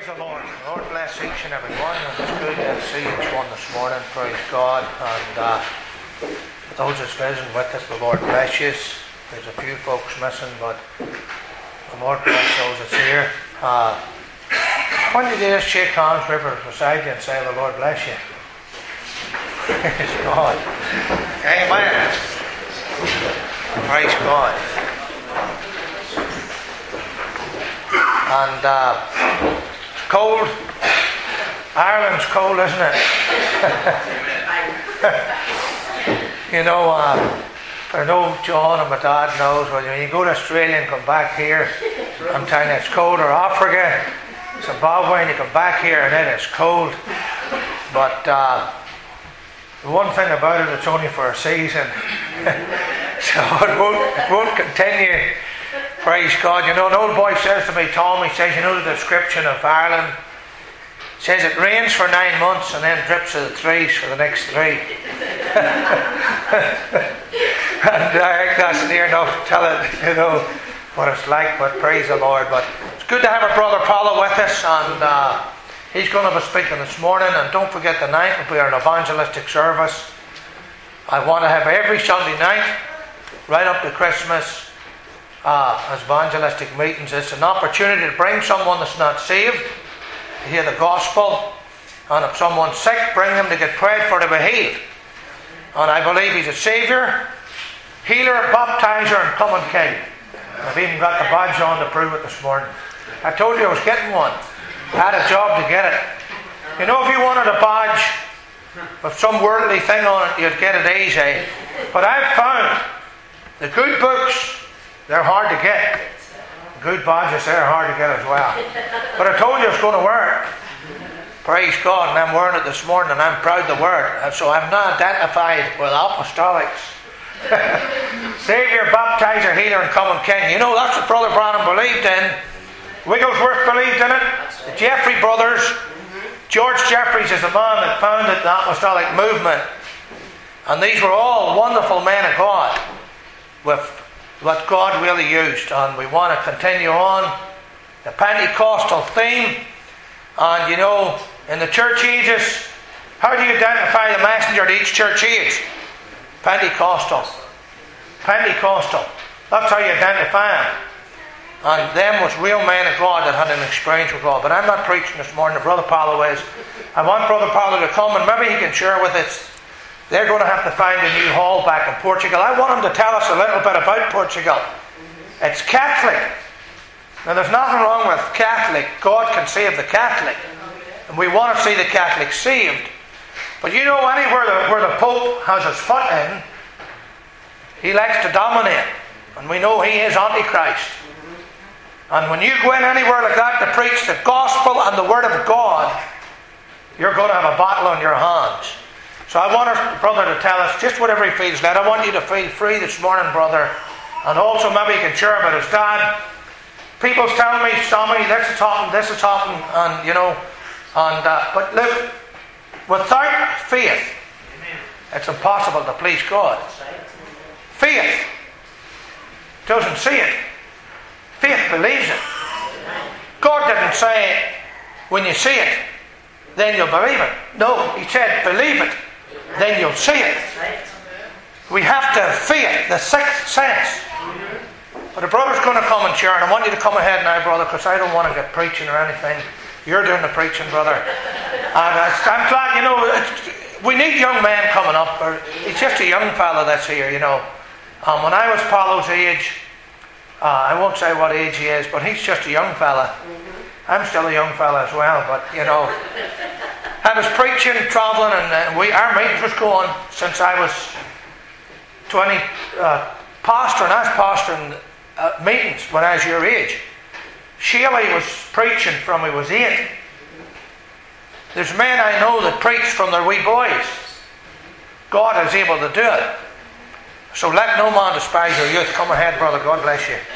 Praise the Lord. The Lord bless each and every one. It's good to see each one this morning. Praise God. And those that's visiting with us, the Lord bless you. There's a few folks missing, but the Lord bless those that's here. When you do this, shake hands, river beside you, and say, the Lord bless you. Praise God. Amen. Praise God. And it's cold. Ireland's cold, isn't it? You know, I know John and my dad knows, when you go to Australia and come back here, I'm telling you, it's cold. Or Africa, Zimbabwe, and you come back here and it is cold. But the one thing about it, it's only for a season. So it won't continue. Praise God. You know, an old boy says to me, Tom, he says, you know the description of Ireland? He says it rains for 9 months and then drips of the trees for the next 3. And I think that's near enough to tell it, you know, what it's like, but praise the Lord. But it's good to have our brother Paolo with us, and he's going to be speaking this morning. And don't forget, the night will be an evangelistic service. I want to have every Sunday night, right up to Christmas, as evangelistic meetings. It's an opportunity to bring someone that's not saved to hear the gospel, and if someone's sick, bring them to get prayed for to be healed. And I believe he's a saviour, healer, baptizer, and coming king. I've even got the badge on to prove it this morning. I told you I was getting one. I had a job to get it. You know, if you wanted a badge with some worldly thing on it, you'd get it easy. But I've found the good books, they're hard to get. Good badges, they're hard to get as well. But I told you I was going to wear it. Praise God, and I'm wearing it this morning, and I'm proud to wear it. So I'm not identified with apostolics. Saviour, baptizer, healer, and coming king. You know, that's what Brother Branham believed in. Wigglesworth believed in it. The Jeffrey brothers. George Jeffreys is the man that founded the apostolic movement. And these were all wonderful men of God with what God really used. And we want to continue on the Pentecostal theme. And you know, in the church ages, how do you identify the messenger at each church age? Pentecostal. Pentecostal. That's how you identify him. And them was real men of God that had an experience with God. But I'm not preaching this morning. Brother Paolo is. I want Brother Paolo to come, and maybe he can share with us. They're going to have to find a new hall back in Portugal. I want him to tell us a little bit about Portugal. It's Catholic. Now, there's nothing wrong with Catholic. God can save the Catholic. And we want to see the Catholic saved. But you know, anywhere where the Pope has his foot in, he likes to dominate. And we know he is Antichrist. And when you go in anywhere like that to preach the gospel and the word of God, you're going to have a battle on your hands. So I want our brother to tell us just whatever he feels led. I want you to feel free this morning, brother. And also maybe he can share about his dad. People's telling me, Tommy, this is happening, and you know, and but look, without faith, it's impossible to please God. Faith doesn't see it. Faith believes it. God didn't say, when you see it, then you'll believe it. No, he said, believe it, then you'll see it. We have to have faith, the sixth sense. But the brother's going to come and share, and I want you to come ahead now, brother, because I don't want to get preaching or anything. You're doing the preaching, brother. And I'm glad, you know, we need young men coming up. He's just a young fella that's here, you know. When I was Paolo's age, I won't say what age he is, but he's just a young fella. I'm still a young fella as well, but you know, I was preaching, travelling, and our meetings was going since I was 20, pastoring. I was pastoring meetings when I was your age. Sheila was preaching from he was 8. There's men I know that preach from their wee boys. God is able to do it. So let no man despise your youth. Come ahead, brother. God bless you.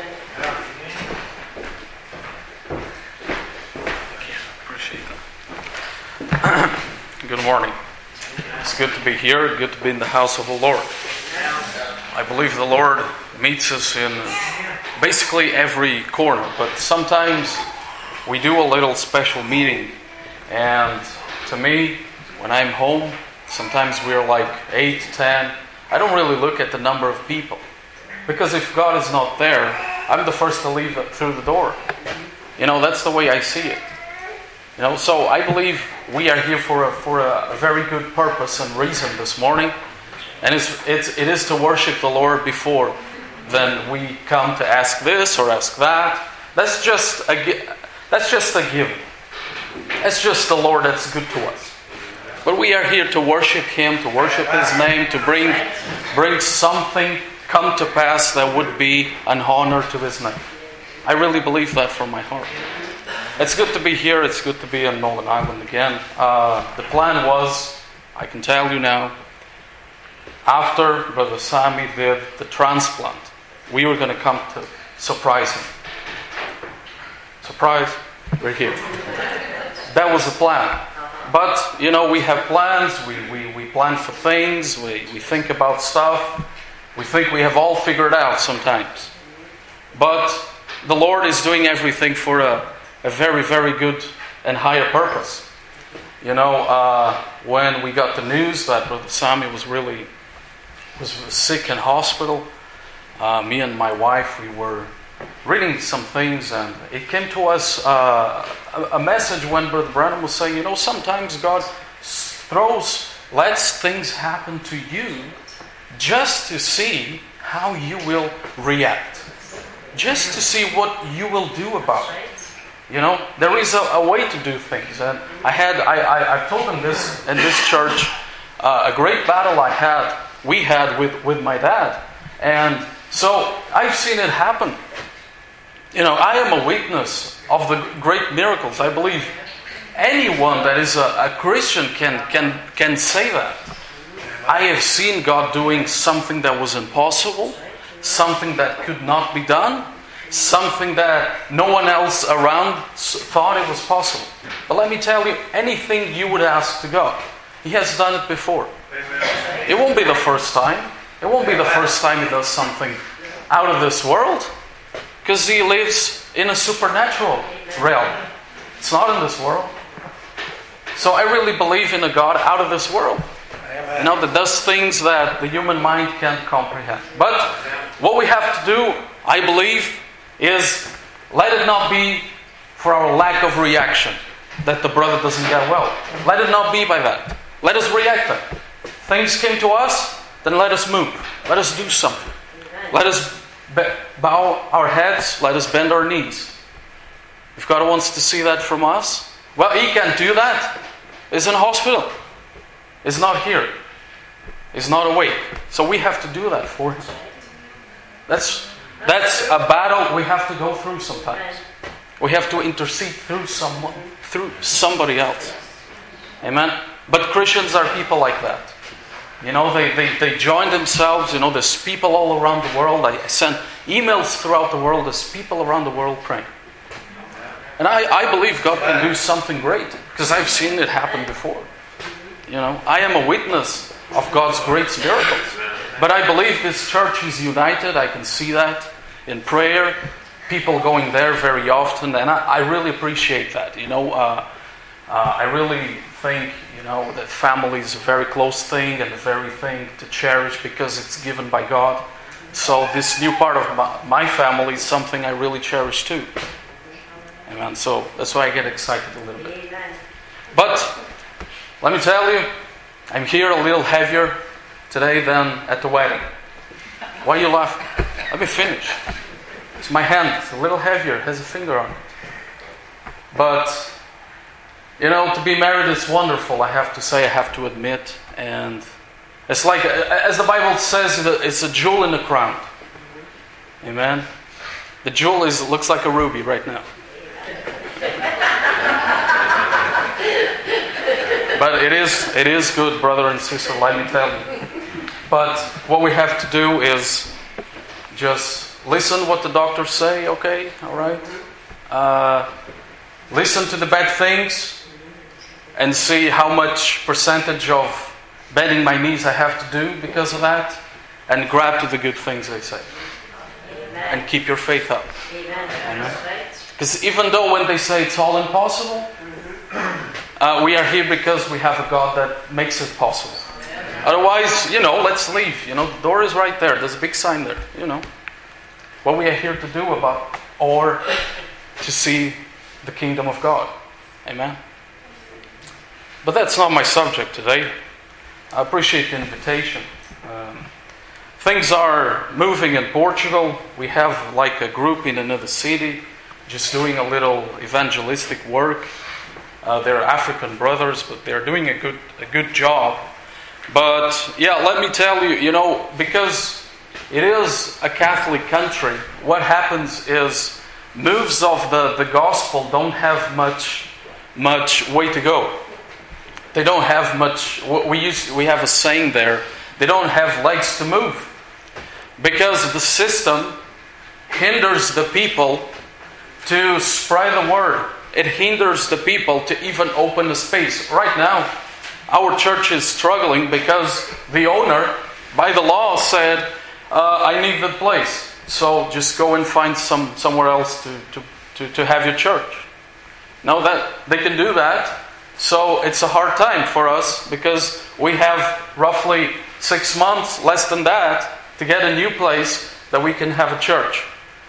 Appreciate that. Good morning. It's good to be here. Good to be in the house of the Lord. I believe the Lord meets us in basically every corner, but sometimes we do a little special meeting. And to me, when I'm home, sometimes we're like 8, 10. I don't really look at the number of people. Because if God is not there, I'm the first to leave through the door. That's the way I see it. So I believe we are here for a very good purpose and reason this morning. And it is to worship the Lord before then we come to ask this or ask that. That's just a given. That's just the Lord that's good to us. But we are here to worship Him, to worship His name, to bring something come to pass that would be an honor to His name. I really believe that from my heart. It's good to be here. It's good to be in Northern Ireland again. The plan was, I can tell you now, after Brother Sammy did the transplant, we were going to come to surprise him. Surprise, we're here. That was the plan. But, we have plans. We plan for things. We think about stuff. We think we have all figured out sometimes. But the Lord is doing everything for a very, very good and higher purpose. When we got the news that Brother Sammy was sick in hospital, me and my wife, we were reading some things, and it came to us a message when Brother Branham was saying, sometimes God lets things happen to you just to see how you will react, just to see what you will do about it. There is a way to do things, and I told them this in this church, a great battle we had with my dad, and so I've seen it happen. I am a witness of the great miracles. I believe anyone that is a Christian can say that. I have seen God doing something that was impossible, something that could not be done, something that no one else around thought it was possible. But let me tell you, anything you would ask to God, He has done it before. It won't be the first time. It won't be the first time He does something out of this world, because He lives in a supernatural realm. It's not in this world. So I really believe in a God out of this world. That does things that the human mind can't comprehend. But what we have to do, I believe, is let it not be for our lack of reaction that the brother doesn't get well. Let it not be by that. Let us react then. Things came to us, then let us move. Let us do something. Let us bow our heads. Let us bend our knees. If God wants to see that from us, well, He can't do that. He's in a hospital. He's not here. He's not awake. So we have to do that for Him. That's a battle we have to go through sometimes. We have to intercede through somebody else. Amen? But Christians are people like that. They join themselves. There's people all around the world. I send emails throughout the world. There's people around the world praying. And I believe God can do something great, because I've seen it happen before. I am a witness of God's great miracles. But I believe this church is united. I can see that in prayer. People going there very often. And I really appreciate that. I really think, that family is a very close thing and a very thing to cherish, because it's given by God. So this new part of my family is something I really cherish too. Amen. So that's why I get excited a little bit. Amen. But let me tell you, I'm here a little heavier today than at the wedding. Why are you laughing? Let me finish. It's my hand. It's a little heavier. It has a finger on it. But, to be married is wonderful, I have to say, I have to admit. And it's like, as the Bible says, it's a jewel in the crown. Amen? The jewel looks like a ruby right now. But it is good, brother and sister, let me tell you. But what we have to do is just listen what the doctors say, okay? All right? Listen to the bad things and see how much percentage of bending my knees I have to do because of that, and grab to the good things they say. Amen. And keep your faith up. Amen. Amen. Because even though when they say it's all impossible, we are here because we have a God that makes it possible. Otherwise, let's leave. The door is right there. There's a big sign there. What we are here to do about, or to see the kingdom of God. Amen. But that's not my subject today. I appreciate the invitation. Things are moving in Portugal. We have like a group in another city just doing a little evangelistic work. They're African brothers, but they're doing a good job. But let me tell you, because it is a Catholic country, what happens is moves of the gospel don't have much way to go. They don't have much. We have a saying there. They don't have legs to move, because the system hinders the people to spread the word. It hinders the people to even open the space. Right now, our church is struggling because the owner, by the law, said, "I need the place, so just go and find somewhere else to have your church." Now that they can do that, so it's a hard time for us because we have roughly 6 months, less than that, to get a new place that we can have a church.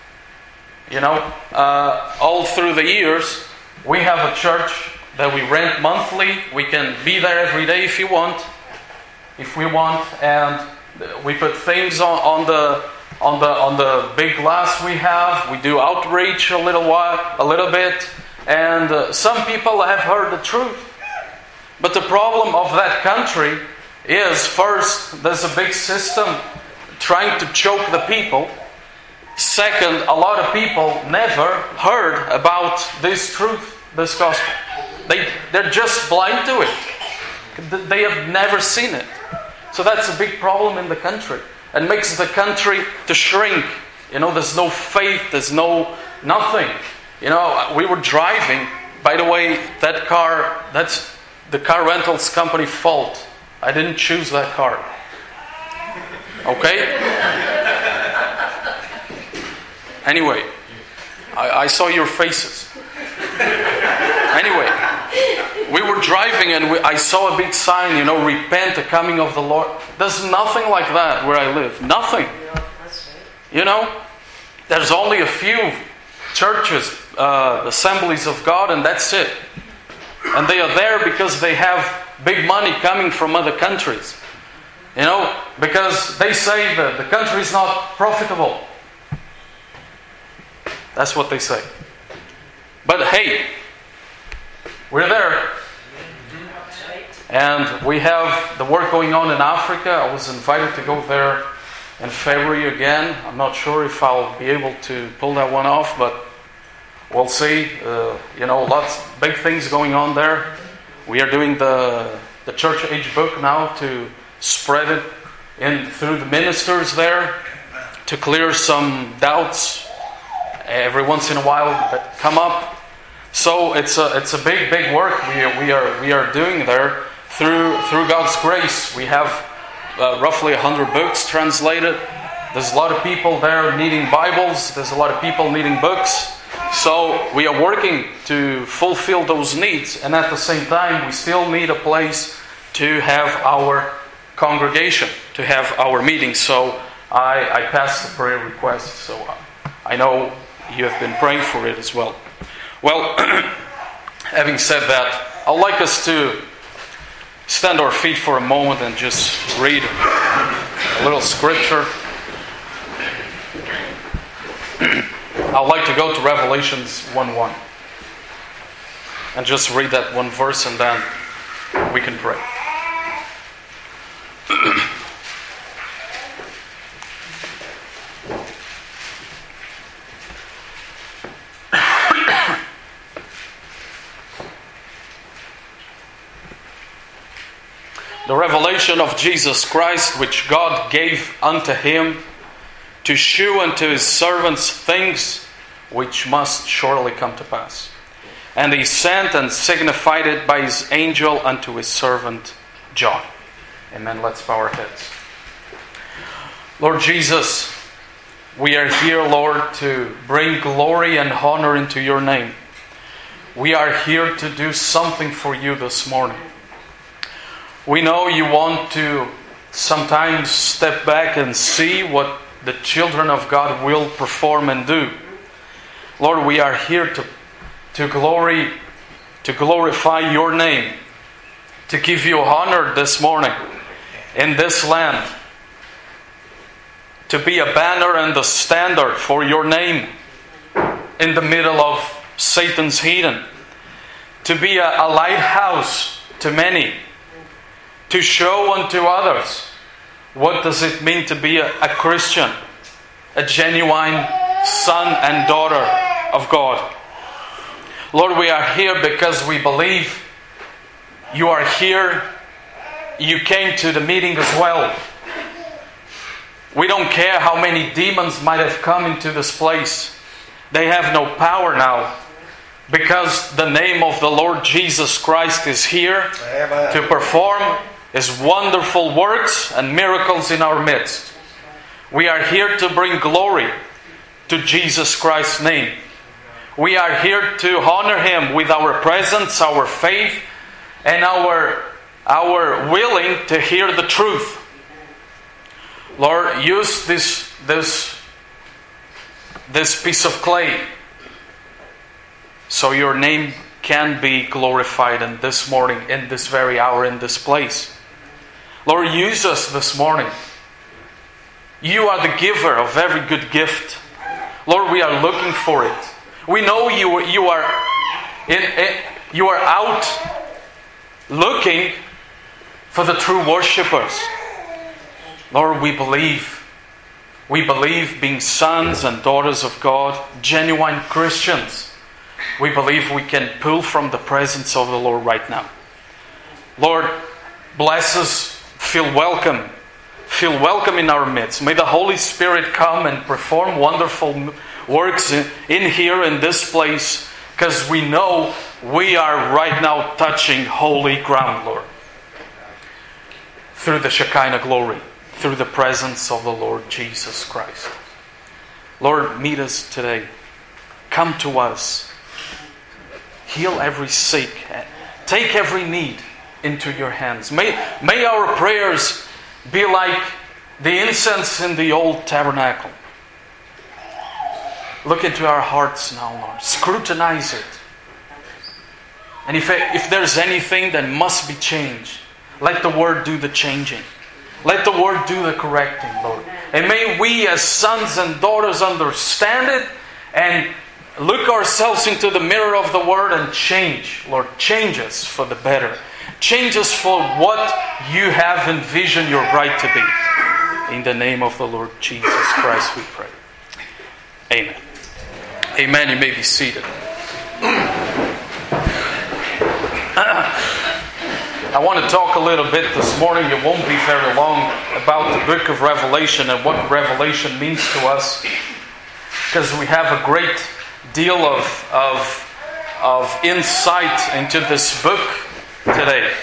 All through the years, we have a church that we rent monthly. We can be there every day if we want, and we put things on the big glass we have. We do outreach a little bit, and some people have heard the truth. But the problem of that country is, first, there's a big system trying to choke the people. Second, a lot of people never heard about this truth, this gospel. They're just blind to it. They have never seen it. So that's a big problem in the country. It makes the country to shrink. There's no faith, there's nothing. We were driving, by the way, that car, that's the car rentals company fault. I didn't choose that car. Okay? Anyway, I saw your faces. Anyway, we were driving and I saw a big sign, repent, the coming of the Lord. There's nothing like that where I live. Nothing. There's only a few churches, assemblies of God, and that's it. And they are there because they have big money coming from other countries. Because they say that the country is not profitable. That's what they say. But hey, we're there. And we have the work going on in Africa. I was invited to go there in February again. I'm not sure if I'll be able to pull that one off, but we'll see. Lots big things going on there. We are doing the church age book now to spread it in through the ministers there to clear some doubts every once in a while that come up. So it's a big work we are doing there through God's grace. We have roughly 100 books translated. There's a lot of people there needing Bibles. There's a lot of people needing books. So we are working to fulfill those needs, and at the same time we still need a place to have our congregation, to have our meetings. So I passed the prayer request, so I know you have been praying for it as well. Well, having said that, I'd like us to stand our feet for a moment and just read a little scripture. I'd like to go to Revelations 1:1 and just read that one verse, and then we can pray. The revelation of Jesus Christ, which God gave unto him to shew unto his servants things which must surely come to pass. And he sent and signified it by his angel unto his servant John. Amen. Let's bow our heads. Lord Jesus, We are here, Lord, to bring glory and honor into your name. We are here to do something for you this morning. We know you want to sometimes step back and see what the children of God will perform and do. Lord, we are here to glorify your name, to give you honor this morning in this land, to be a banner and a standard for your name in the middle of Satan's heathen, to be a lighthouse to many, to show unto others what does it mean to be a Christian, a genuine son and daughter of God. Lord, we are here because we believe you are here. You came to the meeting as well. We don't care how many demons might have come into this place. They have no power now, because the name of the Lord Jesus Christ is here to perform His wonderful works and miracles in our midst. We are here to bring glory to Jesus Christ's name. We are here to honor Him with our presence, our faith, and our willing to hear the truth. Lord, use this piece of clay so your name can be glorified in this morning, in this very hour, in this place. Lord, use us this morning. You are the giver of every good gift. Lord, we are looking for it. We know you are out looking for the true worshippers. Lord, we believe being sons and daughters of God, genuine Christians. We believe we can pull from the presence of the Lord right now. Lord, bless us. Feel welcome. Feel welcome in our midst. May the Holy Spirit come and perform wonderful works in here, in this place, because we know we are right now touching holy ground, Lord. Through the Shekinah glory, through the presence of the Lord Jesus Christ. Lord, meet us today. Come to us. Heal every sick. Take every need into your hands. May our prayers be like the incense in the old tabernacle. Look into our hearts now, Lord. Scrutinize it. And if there's anything that must be changed, let the Word do the changing. Let the Word do the correcting, Lord. And may we as sons and daughters understand it and look ourselves into the mirror of the Word and change. Lord, change us for the better. Change us for what you have envisioned your bride to be. In the name of the Lord Jesus Christ we pray. Amen. Amen. You may be seated. I want to talk a little bit this morning. It won't be very long about the book of Revelation and what Revelation means to us, because we have a great deal of insight into this book today.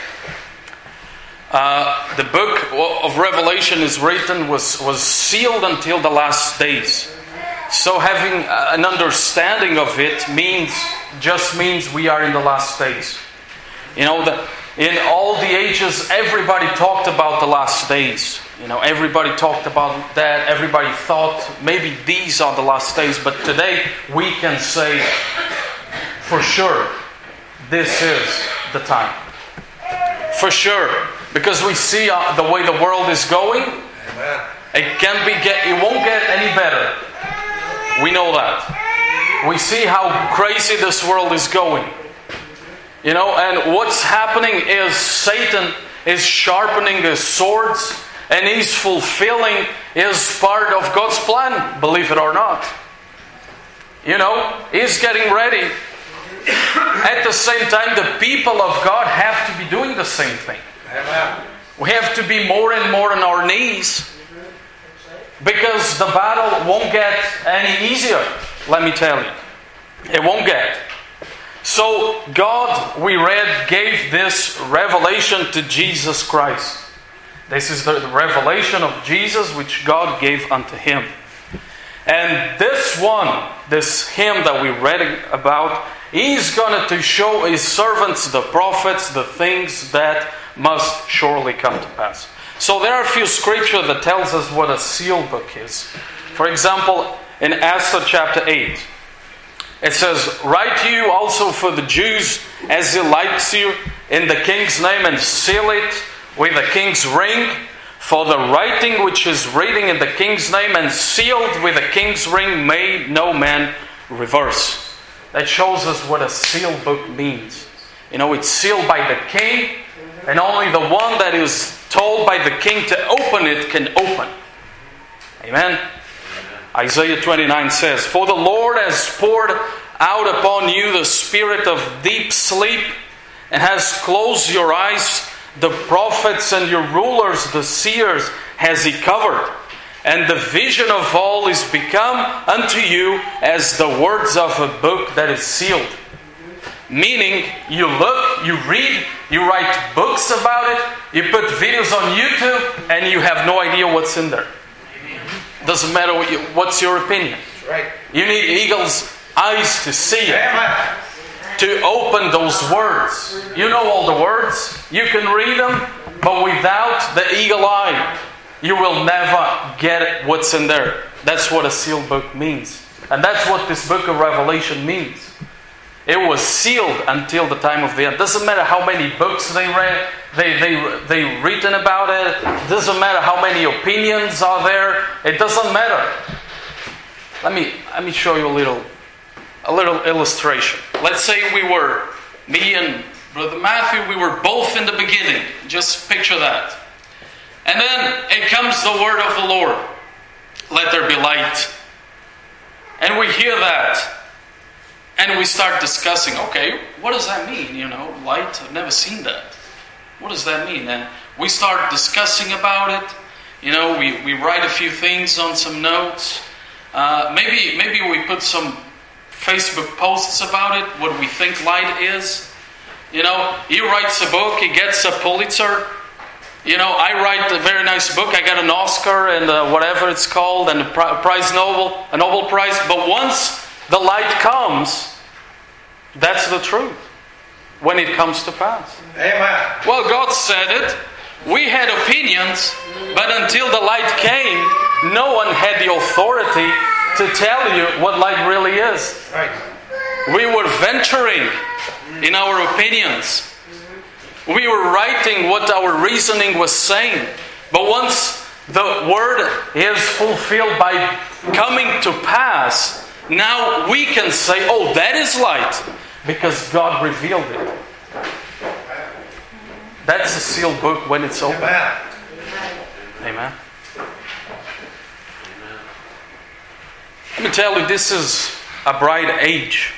The book of Revelation is written, was sealed until the last days. So having an understanding of it just means we are in the last days. You know, in all the ages, everybody talked about the last days. You know, everybody talked about that. Everybody thought maybe these are the last days. But today we can say for sure this is the time. For sure, because we see the way the world is going. Amen. It won't get any better. We know that. We see how crazy this world is going. You know, and what's happening is Satan is sharpening his swords and he's fulfilling his part of God's plan, believe it or not. You know, he's getting ready. At the same time, the people of God have to be doing the same thing. Amen. We have to be more and more on our knees, because the battle won't get any easier, let me tell you. It won't get. So God, we read, gave this revelation to Jesus Christ. This is the revelation of Jesus which God gave unto Him. And this hymn that we read about, he's going to show his servants, the prophets, the things that must surely come to pass. So there are a few scriptures that tells us what a seal book is. For example, in Esther chapter 8, it says, "Write to you also for the Jews as he likes you in the king's name, and seal it with the king's ring. For the writing which is written in the king's name and sealed with the king's ring may no man reverse." That shows us what a seal book means. It's sealed by the king, and only the one that is told by the king to open it can open. Amen. Isaiah 29 says, "For the Lord has poured out upon you the spirit of deep sleep, and has closed your eyes. The prophets and your rulers, the seers, has he covered. And the vision of all is become unto you as the words of a book that is sealed." Meaning, you look, you read, you write books about it, you put videos on YouTube, and you have no idea what's in there. Doesn't matter what's your opinion. Right. You need eagle's eyes to see it, to open those words. You know all the words, you can read them, but without the eagle eye, you will never get what's in there. That's what a sealed book means. And that's what this book of Revelation means. It was sealed until the time of the end. Doesn't matter how many books they read, they written about it. Doesn't matter how many opinions are there. It doesn't matter. Let me show you a little illustration. Let's say me and Brother Matthew, we were both in the beginning. Just picture that. And then it comes the word of the Lord. Let there be light. And we hear that. And we start discussing, okay, what does that mean? Light, I've never seen that. What does that mean? And we start discussing about it. We write a few things on some notes. Maybe we put some Facebook posts about it, what we think light is. He writes a book, he gets a Pulitzer. I write a very nice book, I got an Oscar and whatever it's called, and a Nobel Prize. But once the light comes, that's the truth. When it comes to pass. Amen. Well, God said it. We had opinions, but until the light came, no one had the authority to tell you what light really is. Right. We were venturing in our opinions. We were writing what our reasoning was saying. But once the word is fulfilled by coming to pass, now we can say, oh, that is light, because God revealed it. That's a sealed book when it's open. Amen. Amen. Let me tell you, this is a bride age.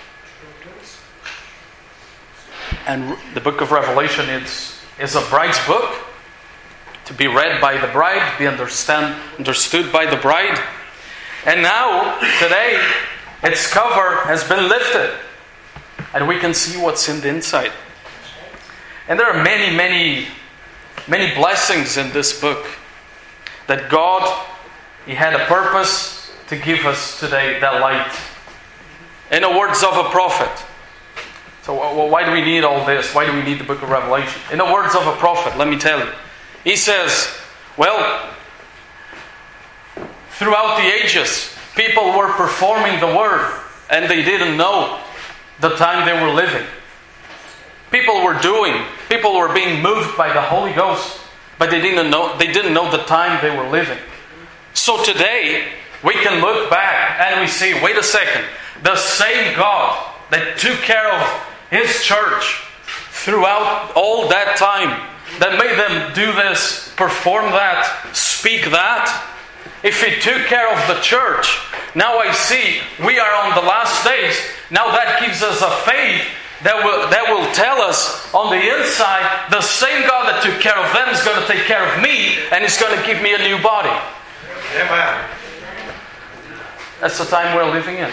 And the book of Revelation is a bride's book, to be read by the bride, to be understood by the bride. And now, today, its cover has been lifted, and we can see what's in the inside. And there are many, many, many blessings in this book that God, He had a purpose to give us today, that light. In the words of a prophet. So why do we need all this? Why do we need the book of Revelation? In the words of a prophet, let me tell you. He says, well, throughout the ages, people were performing the word, and they didn't know the time they were living. People were being moved by the Holy Ghost, but they didn't know the time they were living. So today, we can look back and we see, wait a second, the same God that took care of His church throughout all that time, that made them do this, perform that, speak that. If He took care of the church, now I see we are on the last days. Now that gives us a faith that will tell us on the inside, the same God that took care of them is going to take care of me, and He's going to give me a new body. Amen. That's the time we're living in.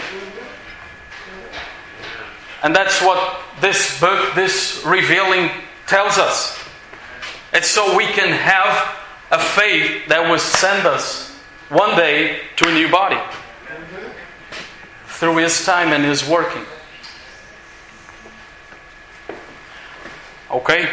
And that's what this book, this revealing, tells us. It's so we can have a faith that will send us one day to a new body. through His time and His working. Okay?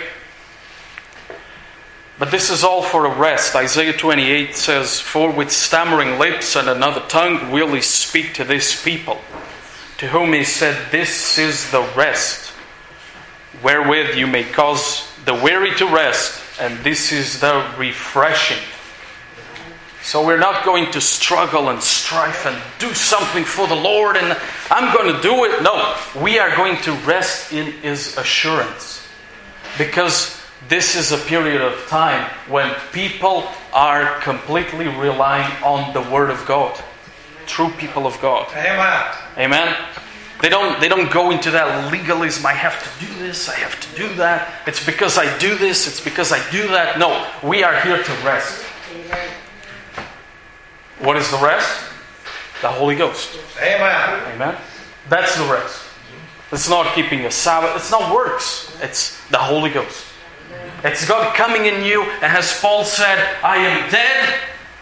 But this is all for a rest. Isaiah 28 says, "For with stammering lips and another tongue will He speak to this people, to whom He said, This is the rest, wherewith you may cause the weary to rest, and this is the refreshing." So we're not going to struggle and strive and do something for the Lord and I'm going to do it. No, we are going to rest in His assurance. Because this is a period of time when people are completely relying on the Word of God. True people of God. Amen. Amen. They don't go into that legalism. I have to do this, I have to do that. It's because I do this, it's because I do that. No, we are here to rest. Amen. What is the rest? The Holy Ghost. Amen. Amen. That's the rest. It's not keeping a Sabbath. It's not works. It's the Holy Ghost. It's God coming in you, and as Paul said, I am dead.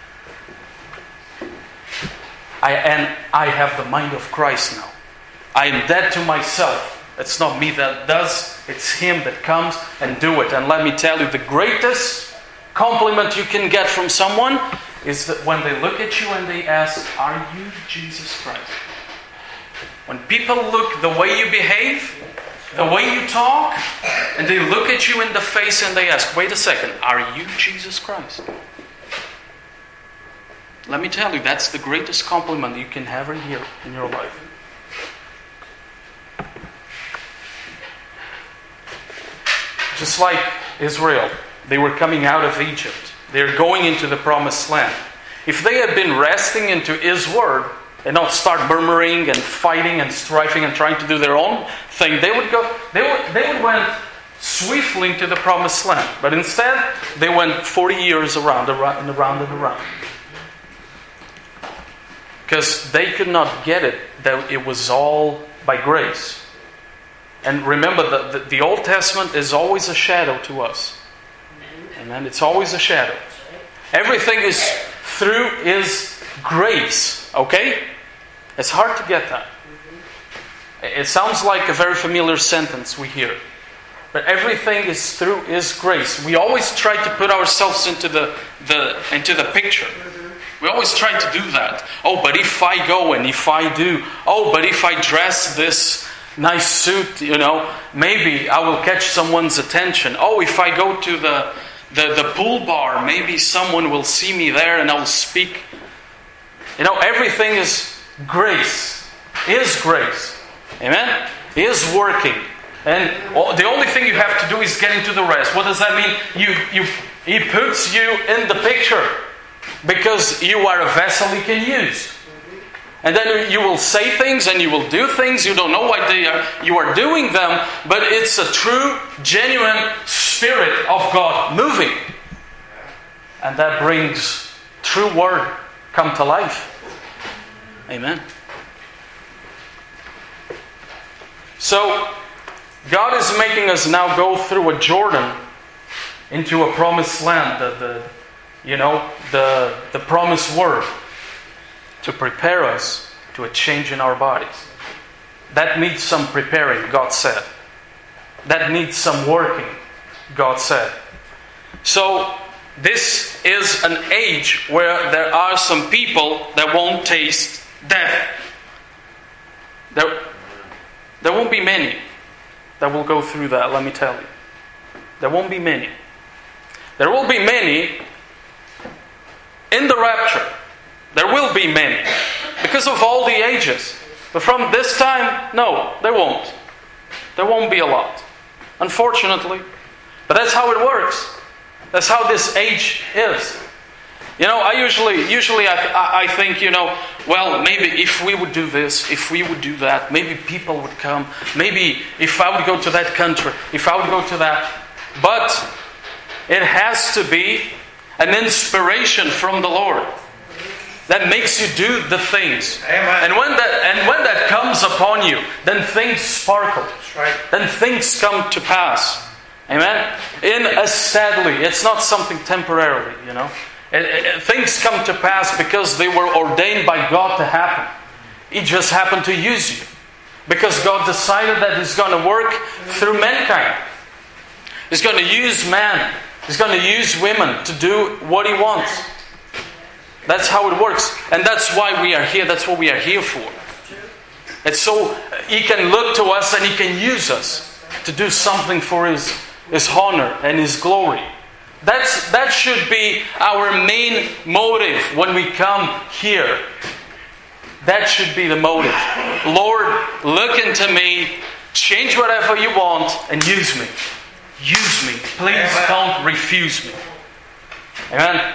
I have the mind of Christ now. I am dead to myself. It's not me that does. It's Him that comes and do it. And let me tell you, the greatest compliment you can get from someone is that when they look at you and they ask, "Are you Jesus Christ?" When people look the way you behave, the way you talk, and they look at you in the face and they ask, "Wait a second, are you Jesus Christ?" Let me tell you, that's the greatest compliment you can ever hear in your life. Just like Israel, they were coming out of Egypt. They're going into the promised land. If they had been resting into His Word and not start murmuring and fighting and striving and trying to do their own thing, they would went swiftly into the promised land. But instead, they went 40 years around and around. Because they could not get it, that it was all by grace. And remember, the Old Testament is always a shadow to us. Amen. It's always a shadow. Everything is through His grace. Okay? It's hard to get that. It sounds like a very familiar sentence we hear. But everything is through His grace. We always try to put ourselves into the picture. We always try to do that. Oh, but if I go and if I do. Oh, but if I dress this nice suit, maybe I will catch someone's attention. Oh, if I go to the pool bar, maybe someone will see me there and I will speak. Everything is grace. Is grace. Amen? Is working. And the only thing you have to do is get into the rest. What does that mean? He puts you in the picture because you are a vessel He can use. And then you will say things and you will do things. You don't know why you are doing them, but it's a true, genuine Spirit of God moving. And that brings true Word come to life. Amen. So, God is making us now go through a Jordan into a promised land, the promised Word, to prepare us to a change in our bodies. That needs some preparing, God said. That needs some working, God said. So, this is an age where there are some people that won't taste death. There won't be many that will go through that, let me tell you. There won't be many. There will be many in the rapture. There will be many. Because of all the ages. But from this time, no, there won't. There won't be a lot. Unfortunately. But that's how it works. That's how this age is. I usually I think, well, maybe if we would do this, if we would do that, maybe people would come. Maybe if I would go to that country, if I would go to that. But it has to be an inspiration from the Lord that makes you do the things. Amen. And when that comes upon you, then things sparkle. That's right. Then things come to pass. Amen? Sadly, it's not something temporarily, Things come to pass because they were ordained by God to happen. He just happened to use you. Because God decided that He's going to work through mankind. He's going to use man. He's going to use women to do what He wants. That's how it works. And that's why we are here. That's what we are here for. It's so He can look to us and He can use us to do something for His honor and His glory. That should be our main motive when we come here. That should be the motive. Lord, look into me, change whatever you want, and use me. Use me. Please don't refuse me. Amen.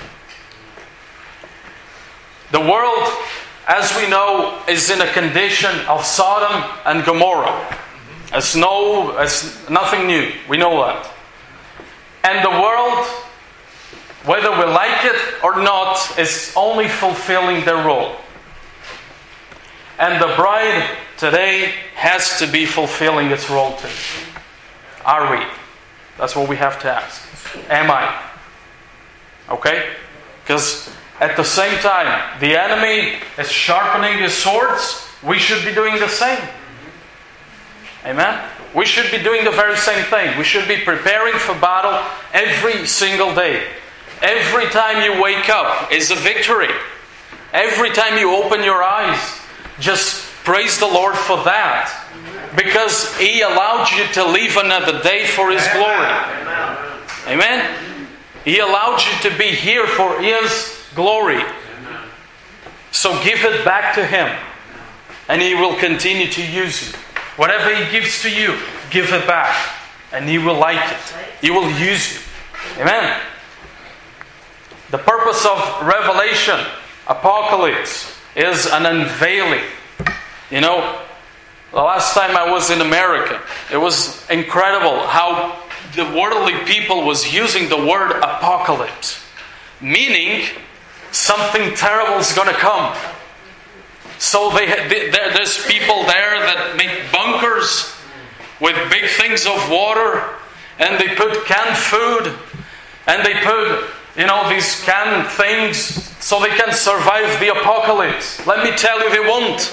The world, as we know, is in a condition of Sodom and Gomorrah. It's nothing new. We know that. And the world, whether we like it or not, is only fulfilling their role. And the bride today has to be fulfilling its role too. Are we? That's what we have to ask. Am I? Okay? Because at the same time, the enemy is sharpening his swords. We should be doing the same. Amen? We should be doing the very same thing. We should be preparing for battle every single day. Every time you wake up is a victory. Every time you open your eyes, just praise the Lord for that. Because He allowed you to live another day for His glory. Amen? He allowed you to be here for His glory. So give it back to Him. And He will continue to use you. Whatever He gives to you, give it back. And He will like it. He will use you. Amen? The purpose of Revelation, Apocalypse, is an unveiling. You know, the last time I was in America, it was incredible how the worldly people was using the word apocalypse. Meaning, something terrible is going to come. So there's people there that make bunkers with big things of water, and they put canned food, and they put, these canned things so they can survive the apocalypse. Let me tell you, they won't.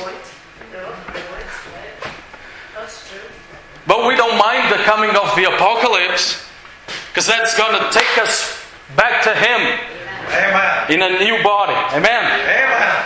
But we don't mind the coming of the apocalypse, because that's going to take us back to Him. Amen. In a new body. Amen. Amen.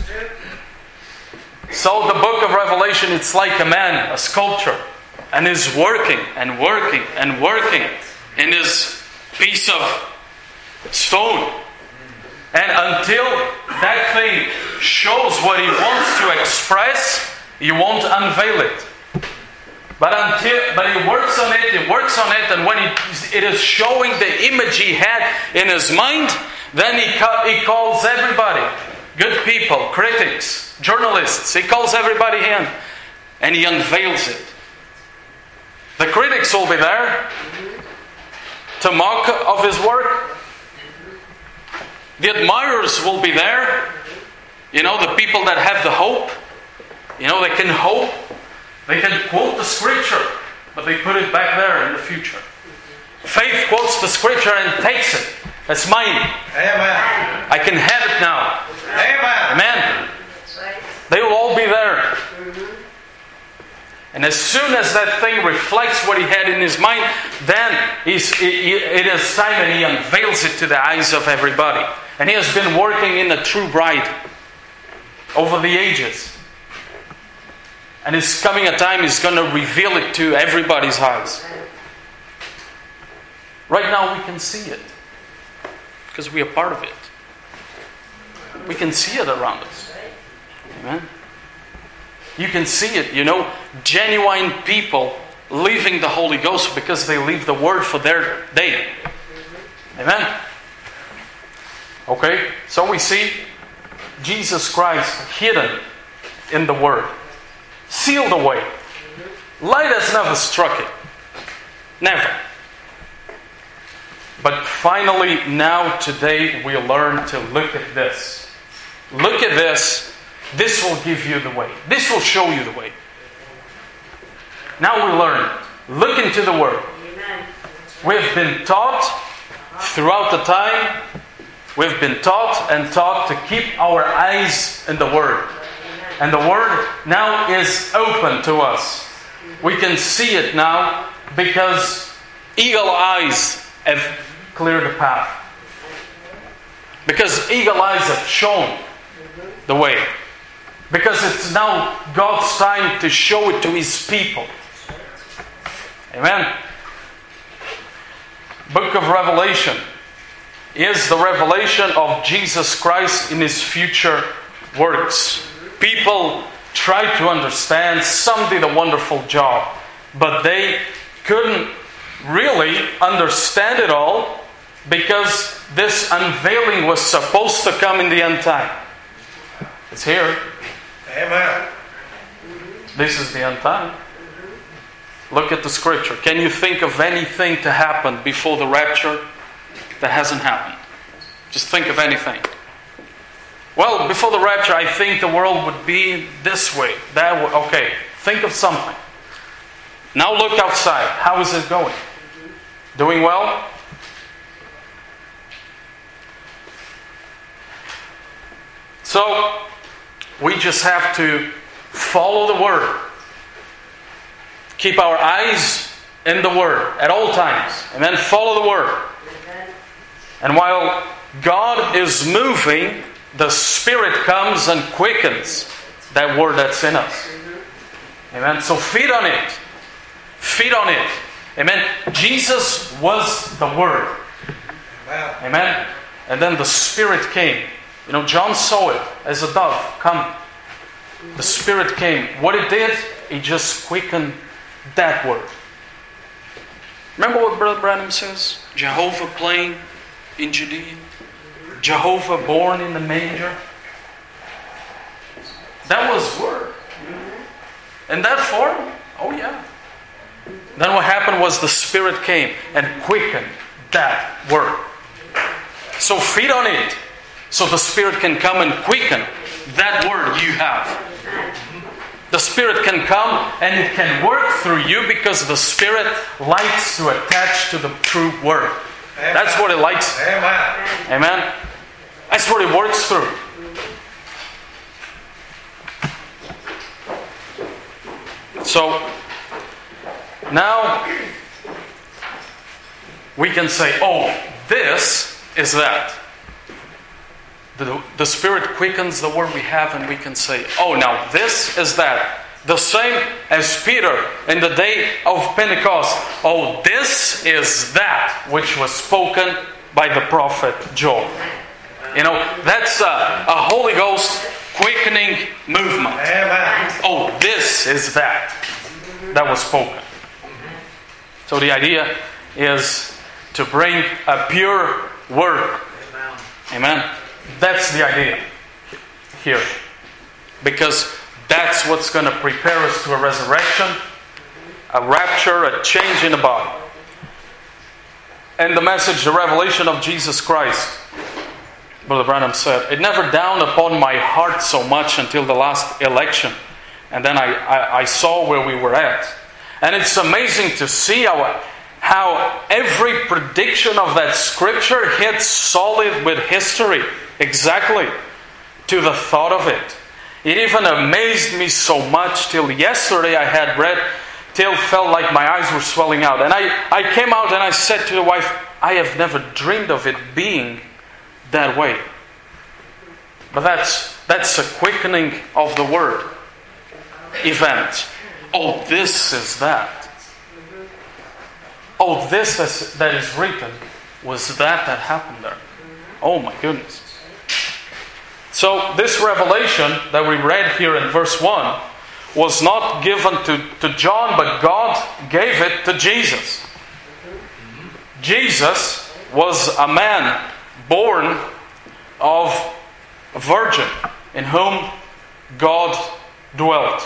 So the book of Revelation, it's like a man, a sculptor, and is working and working and working in this piece of stone. And until that thing shows what he wants to express, he won't unveil it. But he works on it, and when it is showing the image he had in his mind, then he calls everybody, good people, critics, journalists, he calls everybody in, and he unveils it. The critics will be there to mock of his work. The admirers will be there. The people that have the hope. They can hope. They can quote the scripture, but they put it back there in the future. Faith quotes the scripture and takes it. That's mine. Amen. I can have it now. Amen. Amen. They will all be there. And as soon as that thing reflects what he had in his mind, then it is time and he unveils it to the eyes of everybody. And he has been working in a true bride over the ages. And it's coming a time he's going to reveal it to everybody's eyes. Right now we can see it. Because we are part of it. We can see it around us. Amen. You can see it, genuine people leaving the Holy Ghost because they leave the Word for their day. Amen. Okay, so we see Jesus Christ hidden in the Word. Sealed away. Light has never struck it. Never. But finally, now, today, we learn to look at this. Look at this. This will give you the way. This will show you the way. Now we learn. Look into the Word. We've been taught throughout the time. We've been taught and taught to keep our eyes in the Word. And the Word now is open to us. We can see it now because eagle eyes have cleared the path. Because eagle eyes have shown the way. Because it's now God's time to show it to His people. Amen. Book of Revelation is the revelation of Jesus Christ in His future works. People tried to understand. Some did a wonderful job. But they couldn't really understand it all because this unveiling was supposed to come in the end time. It's here. Amen. This is the end time. Look at the Scripture. Can you think of anything to happen before the rapture that hasn't happened? Just think of anything. Well, before the rapture, I think the world would be this way, that way. Okay, think of something. Now look outside. How is it going? Doing well? So, we just have to follow the Word. Keep our eyes in the Word at all times. And then follow the Word. And while God is moving, the Spirit comes and quickens that Word that's in us. Amen. So feed on it. Feed on it. Amen. Jesus was the Word. Amen. And then the Spirit came. You know, John saw it as a dove come. The Spirit came. What it did, it just quickened that Word. Remember what Brother Branham says? Jehovah playing in Judea. Jehovah born in the manger. That was Word. In that form? Oh yeah. Then what happened was the Spirit came and quickened that Word. So feed on it. So the Spirit can come and quicken that Word you have. The Spirit can come and it can work through you because the Spirit likes to attach to the true Word. Amen. That's what it likes. Amen. Amen. That's what it works through. So, now we can say, oh, this is that. The Spirit quickens the Word we have and we can say, oh, now this is that. The same as Peter in the day of Pentecost. Oh, this is that which was spoken by the prophet Joel. You know, that's a Holy Ghost quickening movement. Amen. Oh, this is that was spoken. So the idea is to bring a pure Word. Amen. That's the idea here. Because that's what's going to prepare us to a resurrection, a rapture, a change in the body. And the message, the revelation of Jesus Christ, Brother Branham said, it never dawned upon my heart so much until the last election. And then I saw where we were at. And it's amazing to see how every prediction of that Scripture hits solid with history. Exactly. To the thought of it. It even amazed me so much till yesterday I had read till felt like my eyes were swelling out. And I came out and I said to the wife, I have never dreamed of it being that way. But that's a quickening of the Word event. Oh, this is that. Oh, this that is written was that happened there. Oh my goodness. So this revelation that we read here in verse 1 was not given to John, but God gave it to Jesus. Jesus was a man born of a virgin in whom God dwelt.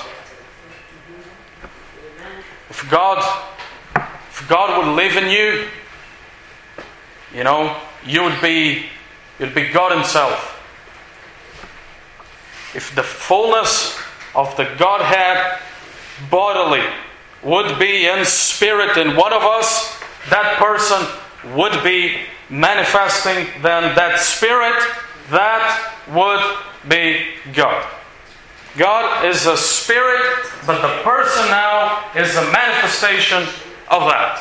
If God would live in you, you know, you'd be God Himself. If the fullness of the Godhead bodily would be in spirit in one of us, that person would be manifesting then that Spirit, that would be God. God is a spirit, but the person now is a manifestation of that.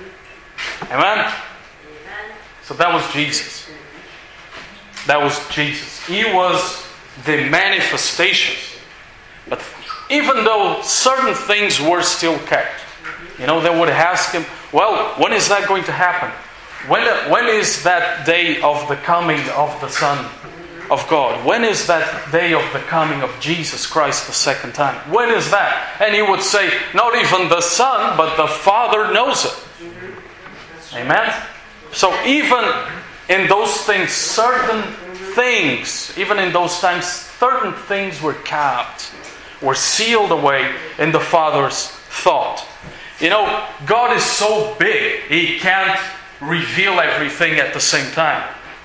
Amen? So that was Jesus. That was Jesus. He was the manifestation. But even though certain things were still kept, they would ask him, well, when is that going to happen? When is that day of the coming of the Son of God? When is that day of the coming of Jesus Christ the second time? When is that? And he would say, not even the Son, but the Father knows it. Amen? So even in those things, certain things, even in those times, certain things were kept, were sealed away in the Father's thought. God is so big, He can't reveal everything at the same time.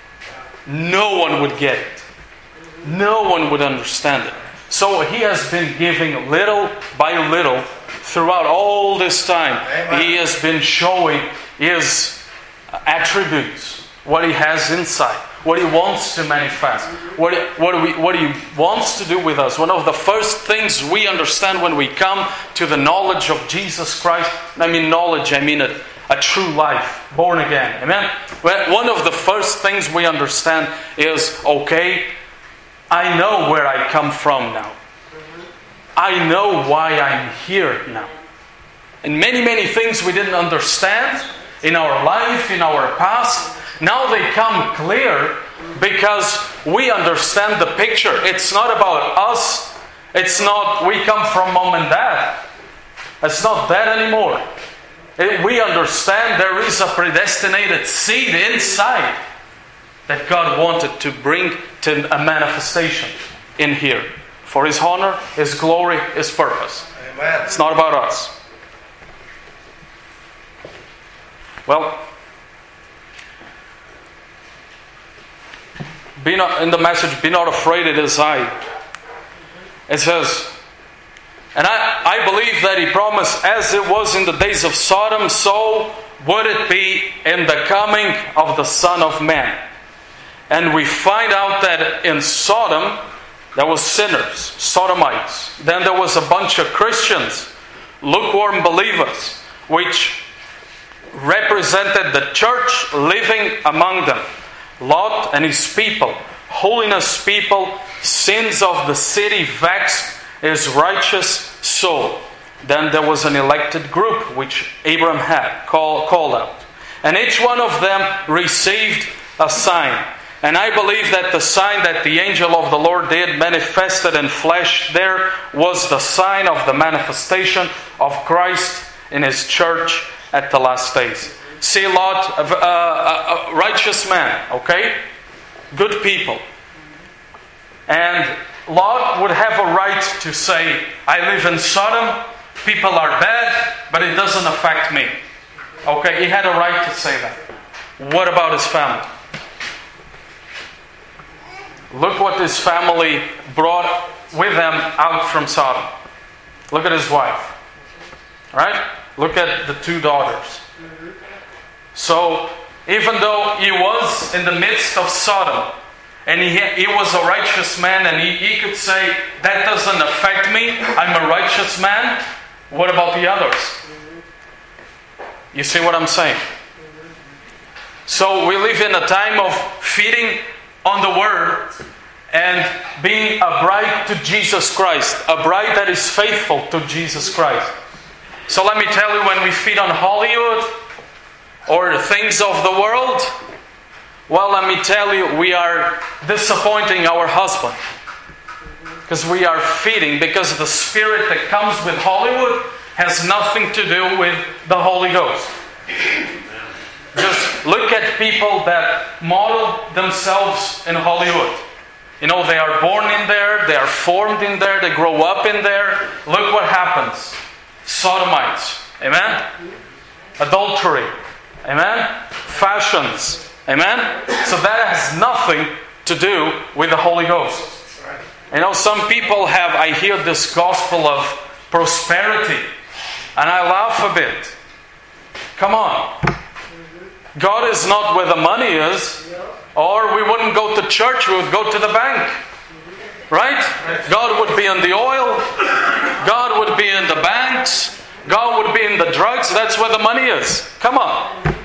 No one would get it. No one would understand it. So He has been giving little by little throughout all this time. Amen. He has been showing His attributes, what He has inside, what He wants to manifest, what He wants to do with us. One of the first things we understand when we come to the knowledge of Jesus Christ, I mean a true life, born again. Amen? One of the first things we understand is, okay, I know where I come from now. I know why I'm here now. And many things we didn't understand in our life, in our past, now they come clear because we understand the picture. It's not about us. It's not we come from mom and dad. It's not that anymore. We understand there is a predestinated seed inside that God wanted to bring to a manifestation in here. For His honor, His glory, His purpose. Amen. It's not about us. Well, in the message, be not afraid, it is I. It says, and I believe that He promised, as it was in the days of Sodom, so would it be in the coming of the Son of Man. And we find out that in Sodom, there was sinners, sodomites. Then there was a bunch of Christians, lukewarm believers, which represented the church living among them. Lot and his people, holiness people, sins of the city vexed his righteous soul. Then there was an elected group which Abraham had called out. And each one of them received a sign. And I believe that the sign that the angel of the Lord did, manifested in flesh there, was the sign of the manifestation of Christ in His church at the last days. See Lot, a righteous man, okay? Good people. And Lot would have a right to say, I live in Sodom, people are bad, but it doesn't affect me. Okay, he had a right to say that. What about his family? Look what his family brought with them out from Sodom. Look at his wife. Right? Look at the two daughters. So, even though he was in the midst of Sodom, and he was a righteous man, and he could say, that doesn't affect me, I'm a righteous man, what about the others? You see what I'm saying? So we live in a time of feeding on the Word and being a bride to Jesus Christ, a bride that is faithful to Jesus Christ. So let me tell you, when we feed on Hollywood or things of the world, well, let me tell you, we are disappointing our husband. Because we are feeding, because the spirit that comes with Hollywood has nothing to do with the Holy Ghost. Just look at people that model themselves in Hollywood. You know, they are born in there, they are formed in there, they grow up in there. Look what happens. Sodomites. Amen? Adultery. Amen? Fashions. Amen? So that has nothing to do with the Holy Ghost. You know, some people I hear this gospel of prosperity, and I laugh a bit. Come on. God is not where the money is, or we wouldn't go to church, we would go to the bank. Right? God would be in the oil. God would be in the banks. God would be in the drugs. That's where the money is. Come on.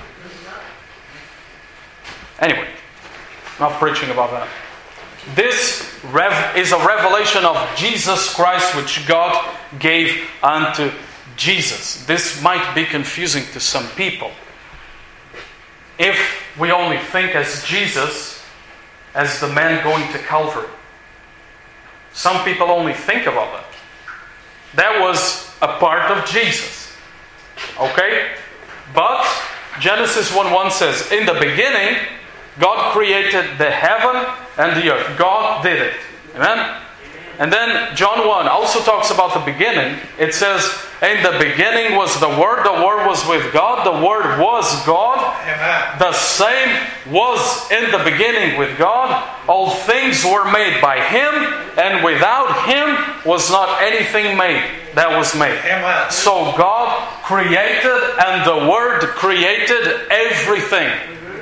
Anyway, not preaching about that. This is a revelation of Jesus Christ which God gave unto Jesus. This might be confusing to some people. If we only think as Jesus as the man going to Calvary. Some people only think about that. That was a part of Jesus. Okay? But Genesis 1:1 says, in the beginning, God created the heaven and the earth. God did it. Amen? And then John 1 also talks about the beginning. It says, in the beginning was the Word was with God, the Word was God. Amen. The same was in the beginning with God. All things were made by Him, and without Him was not anything made that was made. Amen. So God created, and the Word created everything.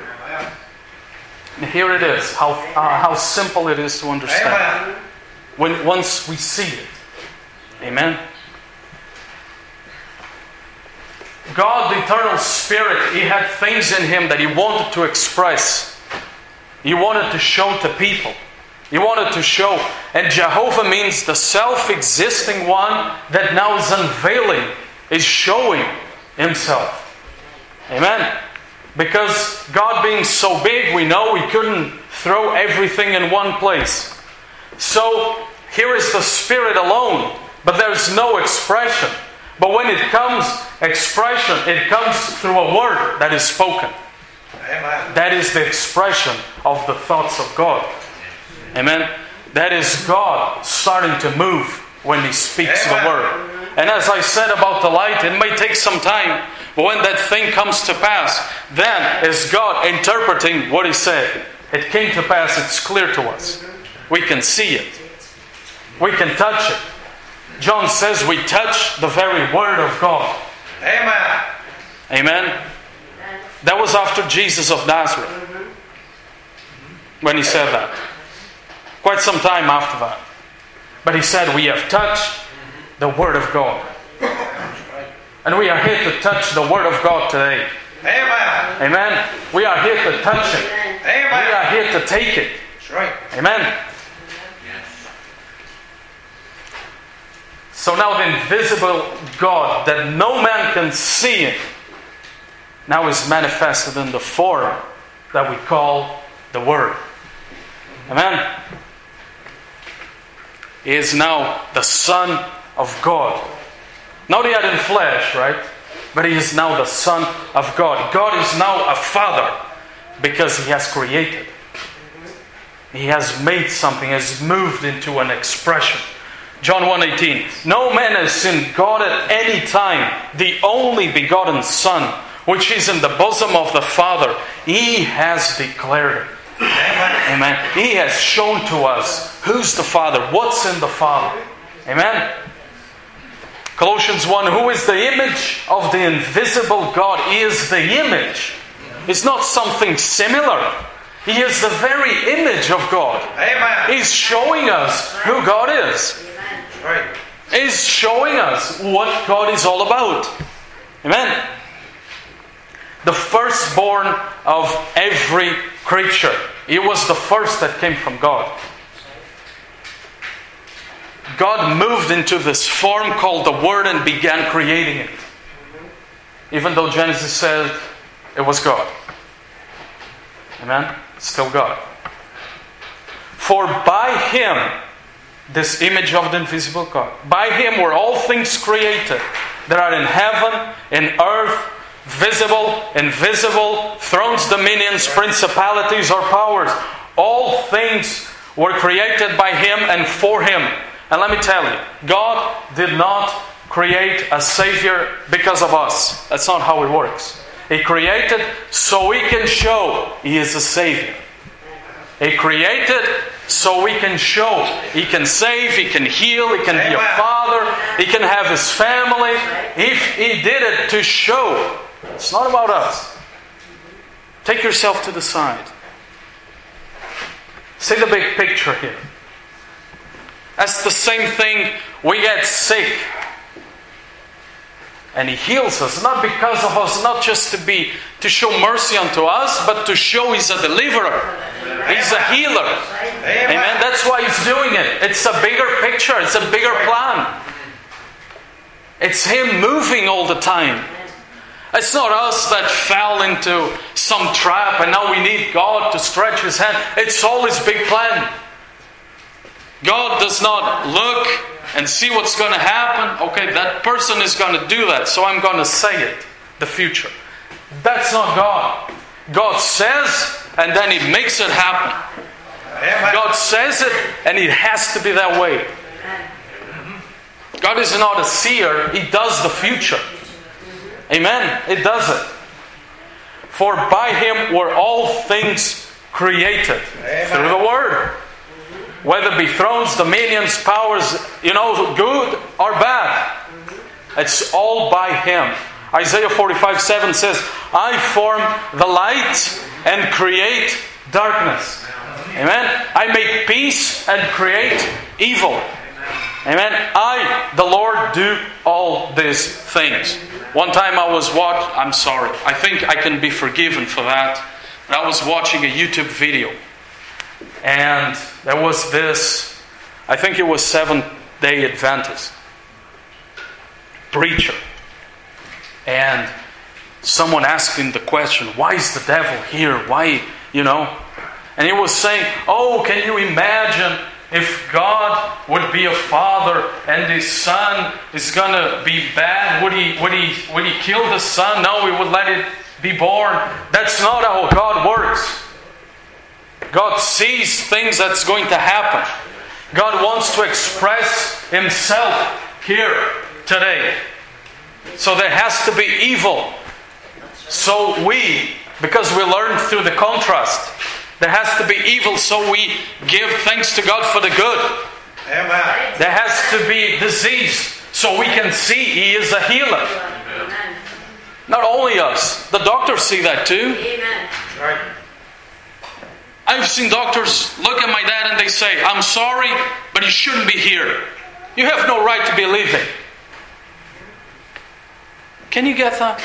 And here it is, how simple it is to understand. Amen. Once we see it. Amen. God, the eternal Spirit, He had things in Him that He wanted to express. He wanted to show to people. He wanted to show. And Jehovah means the self-existing one that now is unveiling, is showing Himself. Amen. Because God being so big, we know we couldn't throw everything in one place. So, here is the Spirit alone, but there's no expression. But when it comes, expression, it comes through a word that is spoken. Amen. That is the expression of the thoughts of God. Amen. That is God starting to move when He speaks the word. And as I said about the light, it may take some time, but when that thing comes to pass, then is God interpreting what He said. It came to pass, it's clear to us. We can see it. We can touch it. John says we touch the very Word of God. Amen. Amen. That was after Jesus of Nazareth. When He said that. Quite some time after that. But He said we have touched the Word of God. And we are here to touch the Word of God today. Amen. Amen. We are here to touch it. Amen. We are here to take it. That's right. Amen. So now the invisible God that no man can see it now is manifested in the form that we call the Word. Amen. He is now the Son of God. Not yet in flesh, right? But He is now the Son of God. God is now a Father because He has created. He has made something, has moved into an expression. John 1:18. No man has seen God at any time. The only begotten Son, which is in the bosom of the Father, He has declared it. Amen. He has shown to us who's the Father, what's in the Father. Amen. Colossians 1, who is the image of the invisible God? He is the image. It's not something similar. He is the very image of God. Amen. He's showing us who God is. Right. He's showing us what God is all about. Amen. The firstborn of every creature. He was the first that came from God. God moved into this form called the Word and began creating it. Even though Genesis said it was God. Amen? It's still God. For by Him, this image of the invisible God, by Him were all things created that are in heaven, in earth, visible, invisible, thrones, dominions, principalities, or powers. All things were created by Him and for Him. And let me tell you, God did not create a Savior because of us. That's not how it works. He created so we can show He is a Savior. He created so we can show He can save, He can heal, He can be a father, He can have His family. He did it to show. It's not about us. Take yourself to the side. See the big picture here. That's the same thing. We get sick. And He heals us, not because of us, not just to show mercy unto us, but to show He's a deliverer. He's a healer. Amen. That's why He's doing it. It's a bigger picture. It's a bigger plan. It's Him moving all the time. It's not us that fell into some trap and now we need God to stretch His hand. It's all His big plan. God does not look and see what's going to happen. Okay, that person is going to do that, so I'm going to say it. The future. That's not God. God says, and then He makes it happen. God says it, and it has to be that way. God is not a seer. He does the future. Amen. It does it. For by Him were all things created. Through the Word. Whether it be thrones, dominions, powers, good or bad. It's all by Him. Isaiah 45:7 says, I form the light and create darkness. Amen. I make peace and create evil. Amen. I, the Lord, do all these things. One time I'm sorry. I think I can be forgiven for that. But I was watching a YouTube video. And there was this, I think it was Seventh-day Adventist preacher. And someone asked him the question, why is the devil here? Why, And he was saying, can you imagine if God would be a father and His son is going to be bad? Would he kill the son? No, He would let it be born. That's not how God works. God sees things that's going to happen. God wants to express Himself here today. So there has to be evil. So because we learn through the contrast, there has to be evil, so we give thanks to God for the good. Amen. There has to be disease, so we can see He is a healer. Amen. Not only us, the doctors see that too. Amen. Right. I've seen doctors look at my dad and they say, I'm sorry, but you shouldn't be here. You have no right to be living. Can you get that?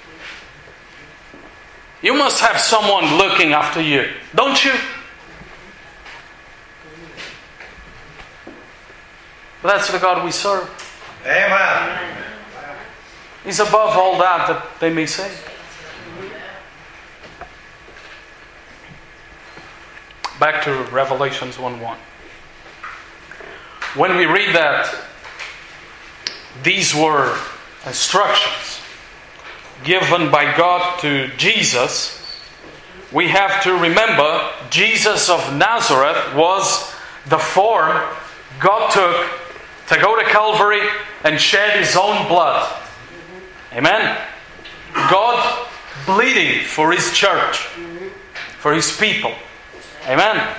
You must have someone looking after you, don't you? But that's the God we serve. Amen. He's above all that they may say. Back to Revelations 1:1. When we read that these were instructions given by God to Jesus, we have to remember Jesus of Nazareth was the form God took to go to Calvary and shed His own blood. Amen? God bleeding for His church, for His people. Amen.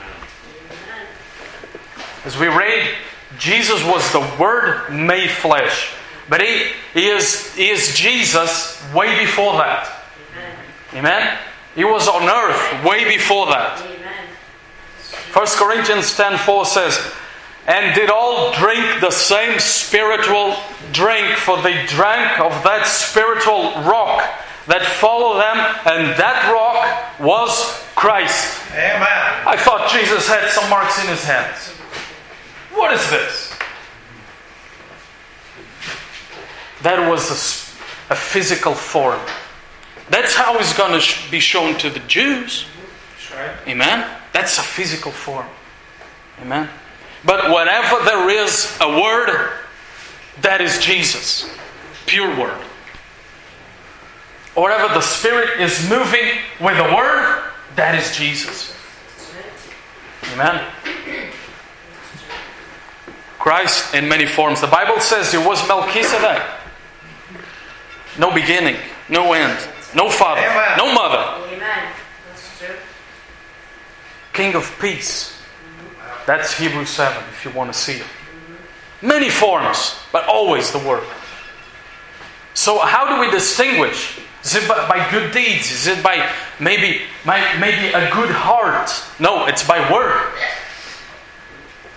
As we read, Jesus was the Word made flesh. But He is Jesus way before that. Amen. He was on earth way before that. 1 Corinthians 10:4 says, and did all drink the same spiritual drink, for they drank of that spiritual rock that followed them, and that rock was Christ. Amen. I thought Jesus had some marks in His hands. What is this? That was a physical form. That's how it's going to be shown to the Jews. Amen? That's a physical form. Amen? But whenever there is a word, that is Jesus. Pure word. Or wherever the Spirit is moving with the word, that is Jesus. Amen? Christ in many forms. The Bible says He was Melchizedek. No beginning, no end, no father, Amen. No mother. Amen. King of peace. That's Hebrews 7 if you want to see it. Many forms, but always the Word. So how do we distinguish? Is it by good deeds? Is it by maybe a good heart? No, it's by Word.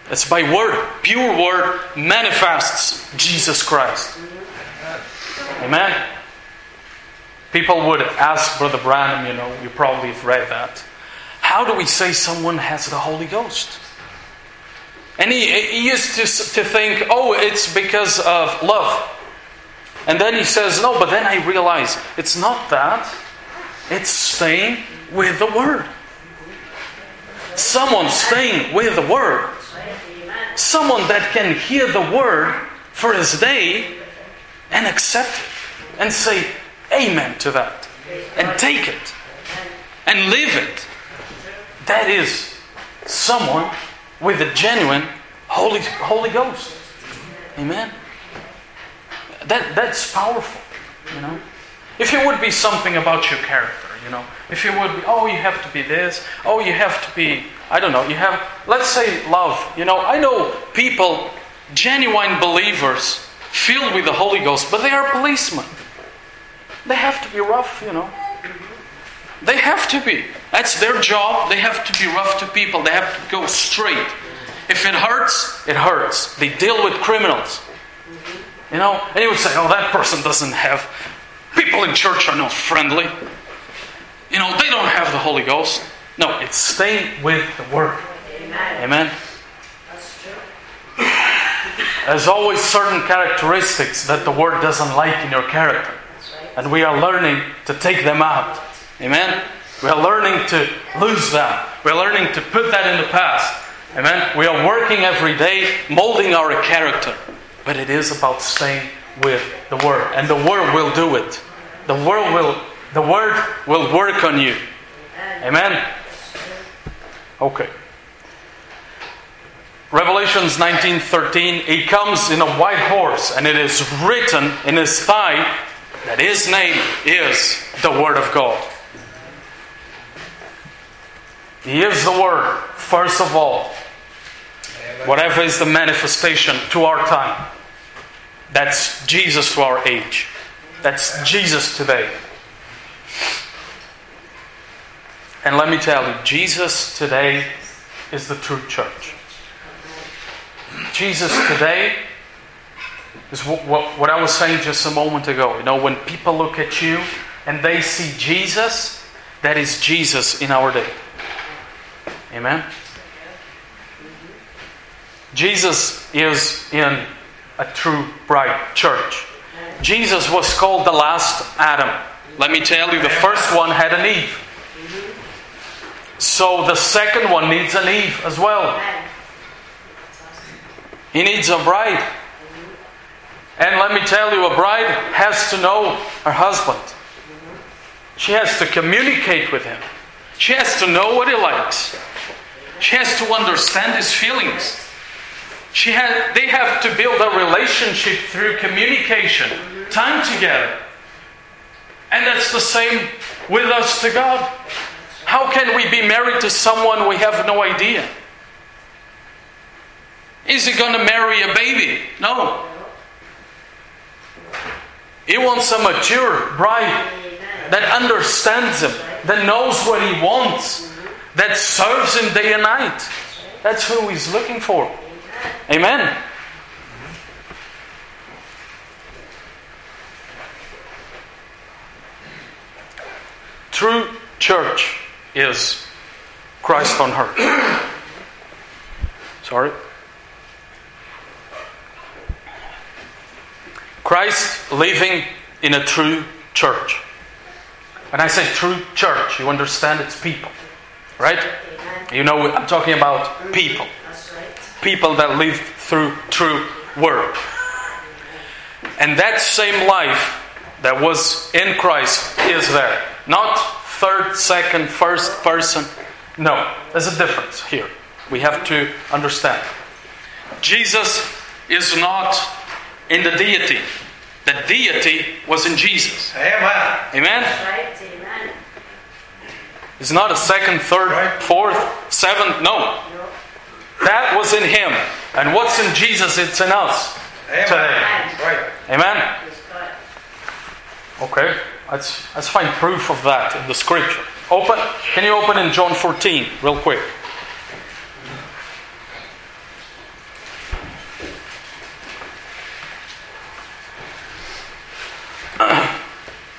It's by word. Pure word manifests Jesus Christ. Amen? People would ask Brother Branham, you probably have read that. How do we say someone has the Holy Ghost? And he used to think, it's because of love. And then he says, no, but then I realize it's not that. It's staying with the Word. Someone staying with the Word. Someone that can hear the Word for his day and accept it. And say amen to that. And take it. And live it. That is someone with a genuine Holy Ghost. Amen? That's powerful, If it would be something about your character, If it would be, you have to be this. You have to be, I don't know, let's say love. I know people, genuine believers, filled with the Holy Ghost, but they are policemen. They have to be rough, They have to be. That's their job. They have to be rough to people. They have to go straight. If it hurts, it hurts. They deal with criminals. And you would say, that person doesn't have... People in church are not friendly. They don't have the Holy Ghost. No, it's staying with the Word. Amen. That's true. There's always certain characteristics that the Word doesn't like in your character. And we are learning to take them out. Amen? We are learning to lose them. We are learning to put that in the past. Amen? We are working every day, molding our character. But it is about staying with the Word. And the Word will do it. The Word will work on you. Amen? Okay. Revelations 19:13, He comes in a white horse, and it is written in His thigh that His name is the Word of God. He is the Word, first of all. Whatever is the manifestation to our time. That's Jesus to our age. That's Jesus today. And let me tell you, Jesus today is the true church. Jesus today is what I was saying just a moment ago. When people look at you and they see Jesus, that is Jesus in our day. Amen? Jesus is in a true bride church. Jesus was called the last Adam. Let me tell you, the first one had an Eve. So the second one needs an Eve as well. He needs a bride. And let me tell you, a bride has to know her husband. She has to communicate with him. She has to know what he likes. She has to understand his feelings. They have to build a relationship through communication, time together. And that's the same with us to God. How can we be married to someone we have no idea? Is he going to marry a baby? No. He wants a mature bride that understands him, that knows what he wants, that serves him day and night. That's who he's looking for. Amen. True church is Christ on earth. Sorry. Christ living in a true church. When I say true church, you understand it's people. Right? I'm talking about people. People that live through true word. And that same life that was in Christ is there. Not third, second, first person. No, there's a difference here. We have to understand. Jesus is not in the deity. The deity was in Jesus. Amen. Amen? Right, amen. It's not a second, third, fourth, seventh. No. That was in Him. And what's in Jesus, it's in us today. Right. Amen? Okay. Let's find proof of that in the Scripture. Can you open in John 14 real quick?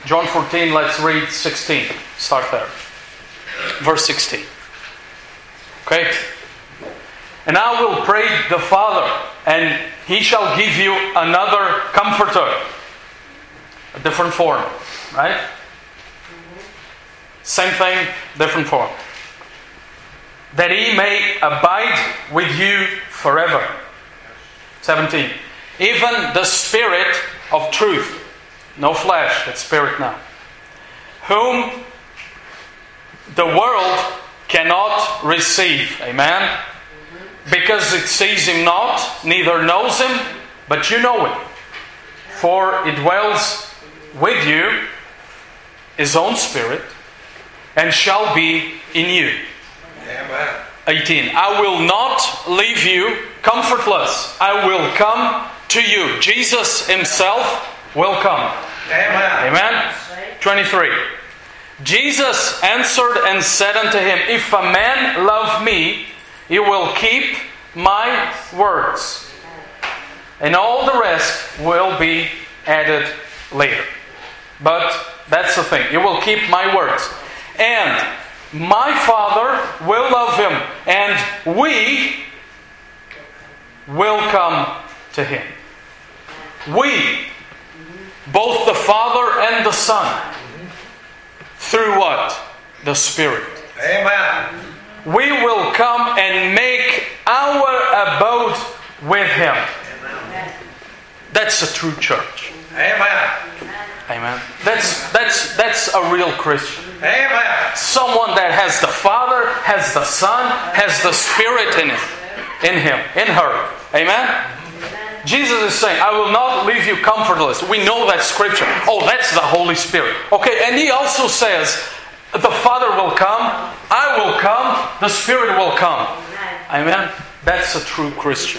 John 14, let's read 16. Start there. Verse 16. Okay? And I will pray the Father, and He shall give you another Comforter. A different form. Right? Same thing, different form. That He may abide with you forever. 17. Even the Spirit of truth. No flesh, it's Spirit now. Whom the world cannot receive. Amen? Because it sees Him not, neither knows Him, but you know Him. For it dwells with you, His own Spirit, and shall be in you. Amen. 18. I will not leave you comfortless. I will come to you. Jesus Himself will come. Amen. Amen? 23. Jesus answered and said unto him, If a man love me, he will keep my words. And all the rest will be added later. But that's the thing. He will keep my words. And my Father will love him. And we will come to him. We, both the Father and the Son. Through what? The Spirit. Amen. We will come and make our abode with Him. Amen. That's a true church. Amen. Amen. That's a real Christian. Amen. Someone that has the Father, has the Son, has the Spirit in him, in her. Amen. Jesus is saying, I will not leave you comfortless. We know that scripture. Oh, that's the Holy Spirit. Okay, and He also says, the Father will come, I will come, the Spirit will come. Amen? That's a true Christian.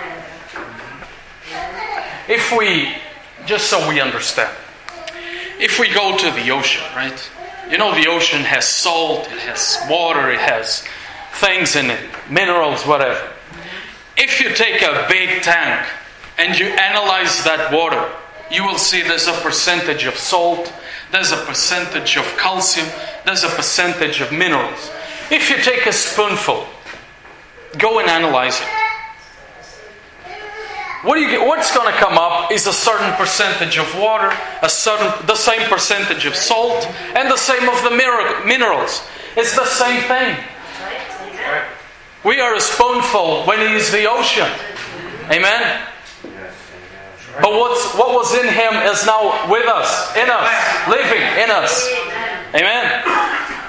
If we, just so we understand, if we go to the ocean, right? You know the ocean has salt, it has water, it has things in it, minerals, whatever. If you take a big tank, and you analyze that water, you will see there's a percentage of salt, there's a percentage of calcium, there's a percentage of minerals. If you take a spoonful, go and analyze it. What do you get? What's going to come up is a certain percentage of water, the same percentage of salt, and the same of the minerals. It's the same thing. We are a spoonful when He is the ocean. Amen? But what was in Him is now with us, in us, living in us. Amen?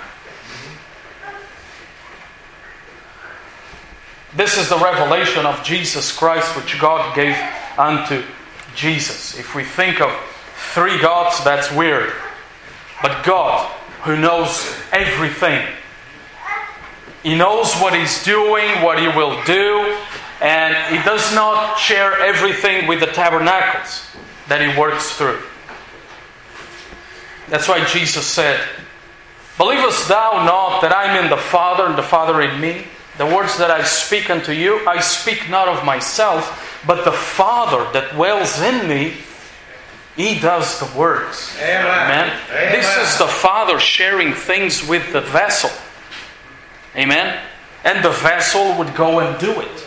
This is the revelation of Jesus Christ which God gave unto Jesus. If we think of three gods, that's weird. But God, who knows everything, He knows what He's doing, what He will do, and He does not share everything with the tabernacles that He works through. That's why Jesus said, Believest thou not that I am in the Father and the Father in me? The words that I speak unto you, I speak not of myself, but the Father that dwells in me, He does the works. Amen. Amen. This is the Father sharing things with the vessel. Amen. And the vessel would go and do it.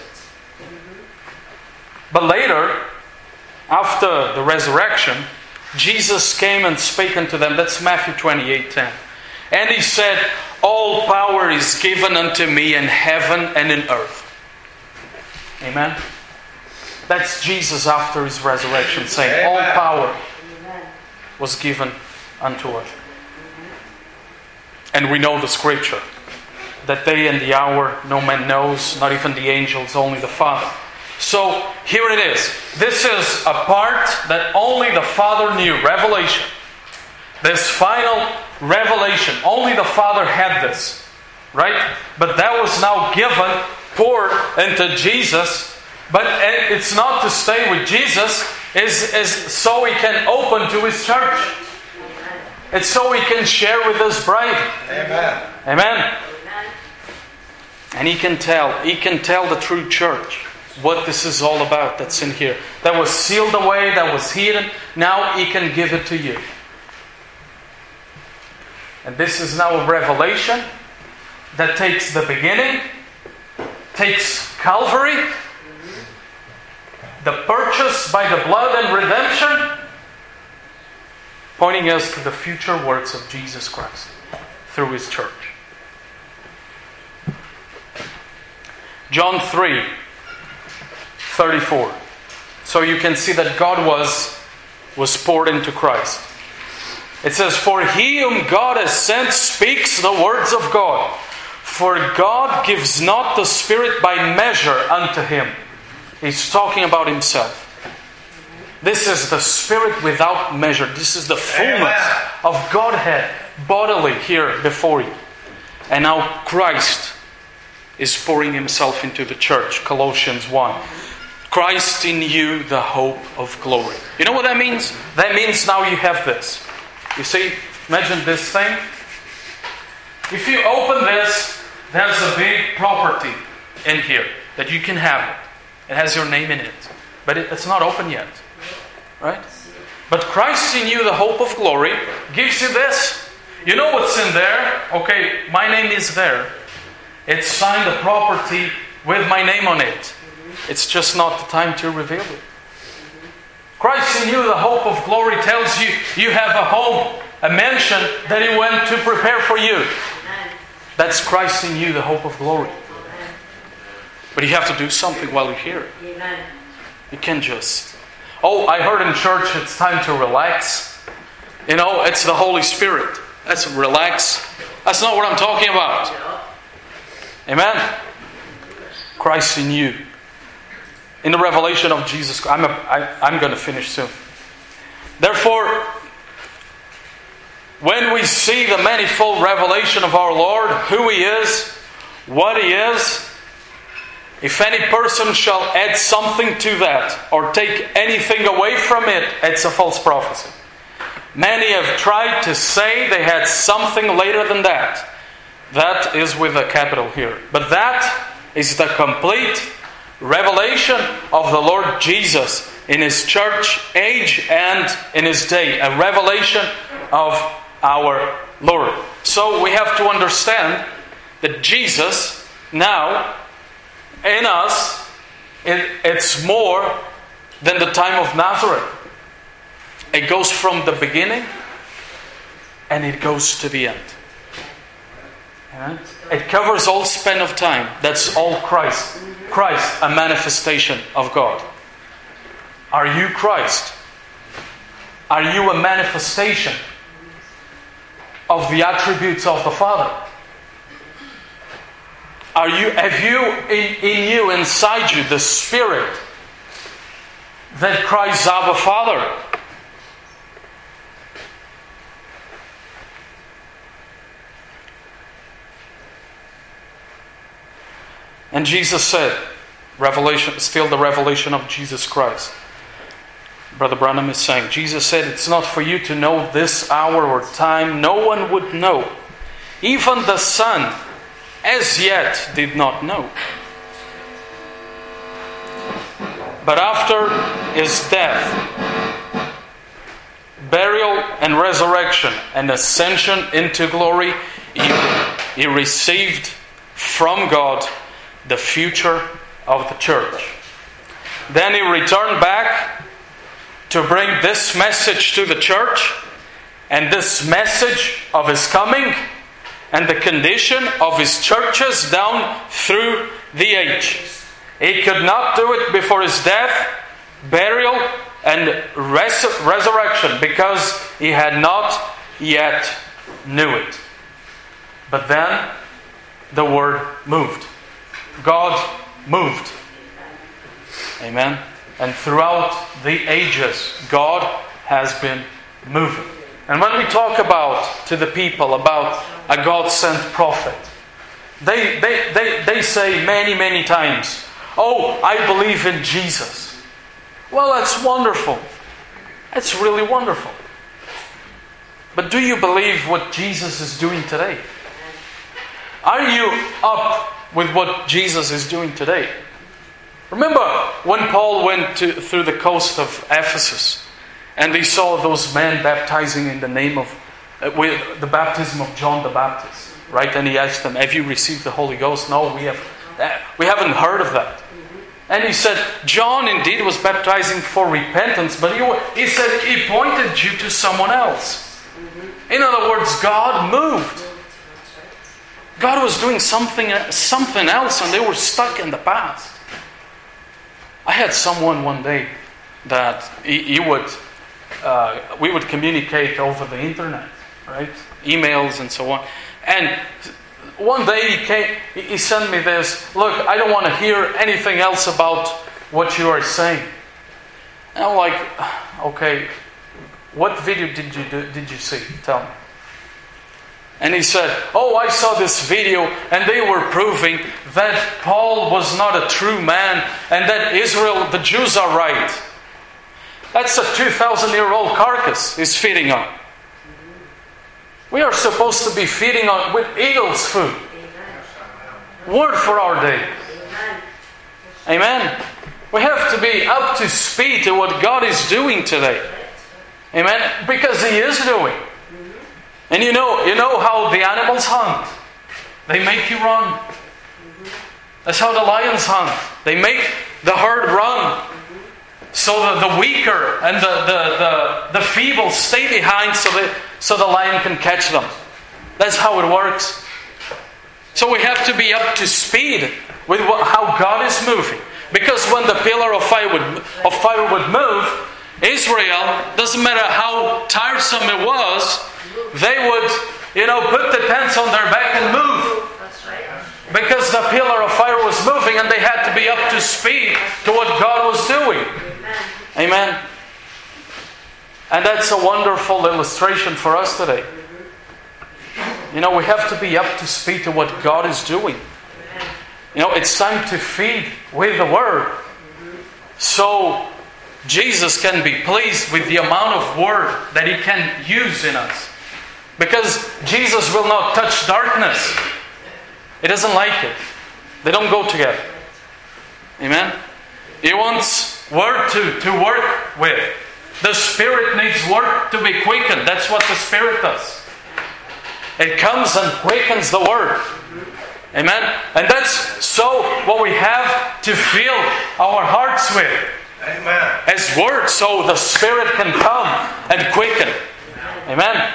But later, after the resurrection, Jesus came and spake unto them. That's Matthew 28:10. And He said, All power is given unto me in heaven and in earth. Amen. That's Jesus after His resurrection saying, All power was given unto us. And we know the scripture, that day and the hour no man knows, not even the angels, only the Father. So here it is. This is a part that only the Father knew. Revelation. This final revelation. Only the Father had this. Right? But that was now given, poured into Jesus. But it's not to stay with Jesus. Is so He can open to His church. It's so He can share with His bride. Amen. Amen. And He can tell the true church what this is all about that's in here. That was sealed away, that was hidden. Now He can give it to you. And this is now a revelation that takes the beginning, takes Calvary, the purchase by the blood and redemption, pointing us to the future works of Jesus Christ through His church. John 3:34. So you can see that God was poured into Christ. It says, "For he whom God has sent speaks the words of God. For God gives not the Spirit by measure unto him." He's talking about Himself. This is the Spirit without measure. This is the fullness of Godhead bodily here before you. And now Christ is pouring Himself into the church. Colossians 1. Christ in you, the hope of glory. You know what that means? That means now you have this. You see, imagine this thing. If you open this, there's a big property in here that you can have it. It has your name in it. But it's not open yet. Right? But Christ in you, the hope of glory, gives you this. You know what's in there? Okay, my name is there. It's signed a property with my name on it. It's just not the time to reveal it. Christ in you, the hope of glory, tells you you have a home, a mansion that He went to prepare for you. That's Christ in you, the hope of glory. But you have to do something while you're here. You can't just... Oh, I heard in church it's time to relax. You know, it's the Holy Spirit. That's relax. That's not what I'm talking about. Amen? Christ in you. In the revelation of Jesus Christ. I'm going to finish soon. Therefore, when we see the manifold revelation of our Lord, who He is, what He is, if any person shall add something to that or take anything away from it, it's a false prophecy. Many have tried to say they had something later than that. That is with a capital here. But that is the complete revelation of the Lord Jesus in His church age and in His day. A revelation of our Lord. So we have to understand that Jesus now in us, it's more than the time of Nazareth. It goes from the beginning and it goes to the end. It covers all span of time. That's all Christ. Christ, a manifestation of God. Are you Christ? Are you a manifestation of the attributes of the Father? Have you in you, inside you, the Spirit that cries, Abba, Father? And Jesus said, still the revelation of Jesus Christ. Brother Branham is saying, Jesus said, it's not for you to know this hour or time. No one would know. Even the Son as yet did not know. But after His death, burial and resurrection and ascension into glory, He received from God the future of the church. Then He returned back to bring this message to the church, and this message of His coming and the condition of His churches down through the ages. He could not do it before His death, burial, and resurrection because He had not yet knew it. But then the Word moved. God moved. Amen. And throughout the ages, God has been moving. And when we talk to the people about a God-sent prophet, they say many, many times, oh, I believe in Jesus. Well, that's wonderful. That's really wonderful. But do you believe what Jesus is doing today? Are you up with what Jesus is doing today? Remember when Paul went through the coast of Ephesus and he saw those men baptizing in the name of with the baptism of John the Baptist, right? And he asked them, "Have you received the Holy Ghost?" "No, we haven't heard of that." And he said, "John indeed was baptizing for repentance, but he said he pointed you to someone else." In other words, God moved. God was doing something else, and they were stuck in the past. I had someone one day that we would communicate over the internet, right? Emails and so on. And one day he sent me this, "Look, I don't want to hear anything else about what you are saying." And I'm like, "Okay, what video did you see? Tell me." And he said, "Oh, I saw this video and they were proving that Paul was not a true man and that Israel, the Jews are right." That's a 2,000-year-old carcass he's feeding on. We are supposed to be feeding on with eagle's food. Word for our day. Amen. We have to be up to speed to what God is doing today. Amen. Because He is doing. And you know how the animals hunt. They make you run. That's how the lions hunt. They make the herd run. So the weaker and the feeble stay behind so the lion can catch them. That's how it works. So we have to be up to speed with how God is moving. Because when the pillar of fire would move, Israel, doesn't matter how tiresome it was, they would, put the tents on their back and move. Because the pillar of fire was moving and they had to be up to speed to what God was doing. Amen. And that's a wonderful illustration for us today. We have to be up to speed to what God is doing. It's time to feed with the Word. So Jesus can be pleased with the amount of Word that He can use in us. Because Jesus will not touch darkness. He doesn't like it. They don't go together. Amen? He wants Word to work with. The Spirit needs work to be quickened. That's what the Spirit does. It comes and quickens the Word. Amen? And that's so what we have to fill our hearts with. Amen. As Word, so the Spirit can come and quicken. Amen?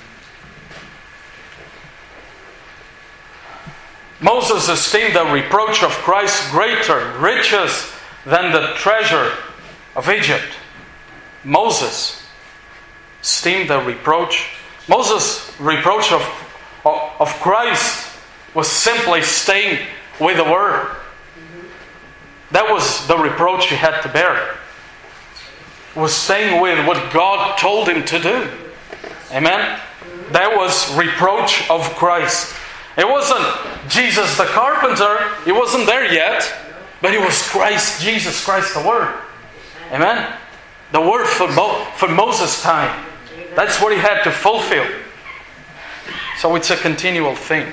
Moses esteemed the reproach of Christ greater riches than the treasure of Egypt. Moses esteemed the reproach. Moses' reproach of Christ was simply staying with the Word. That was the reproach he had to bear. Was staying with what God told him to do. Amen? That was reproach of Christ. It wasn't Jesus the carpenter. He wasn't there yet. But it was Christ, Jesus Christ the Word. Amen? The Word for Moses' time. That's what he had to fulfill. So it's a continual thing.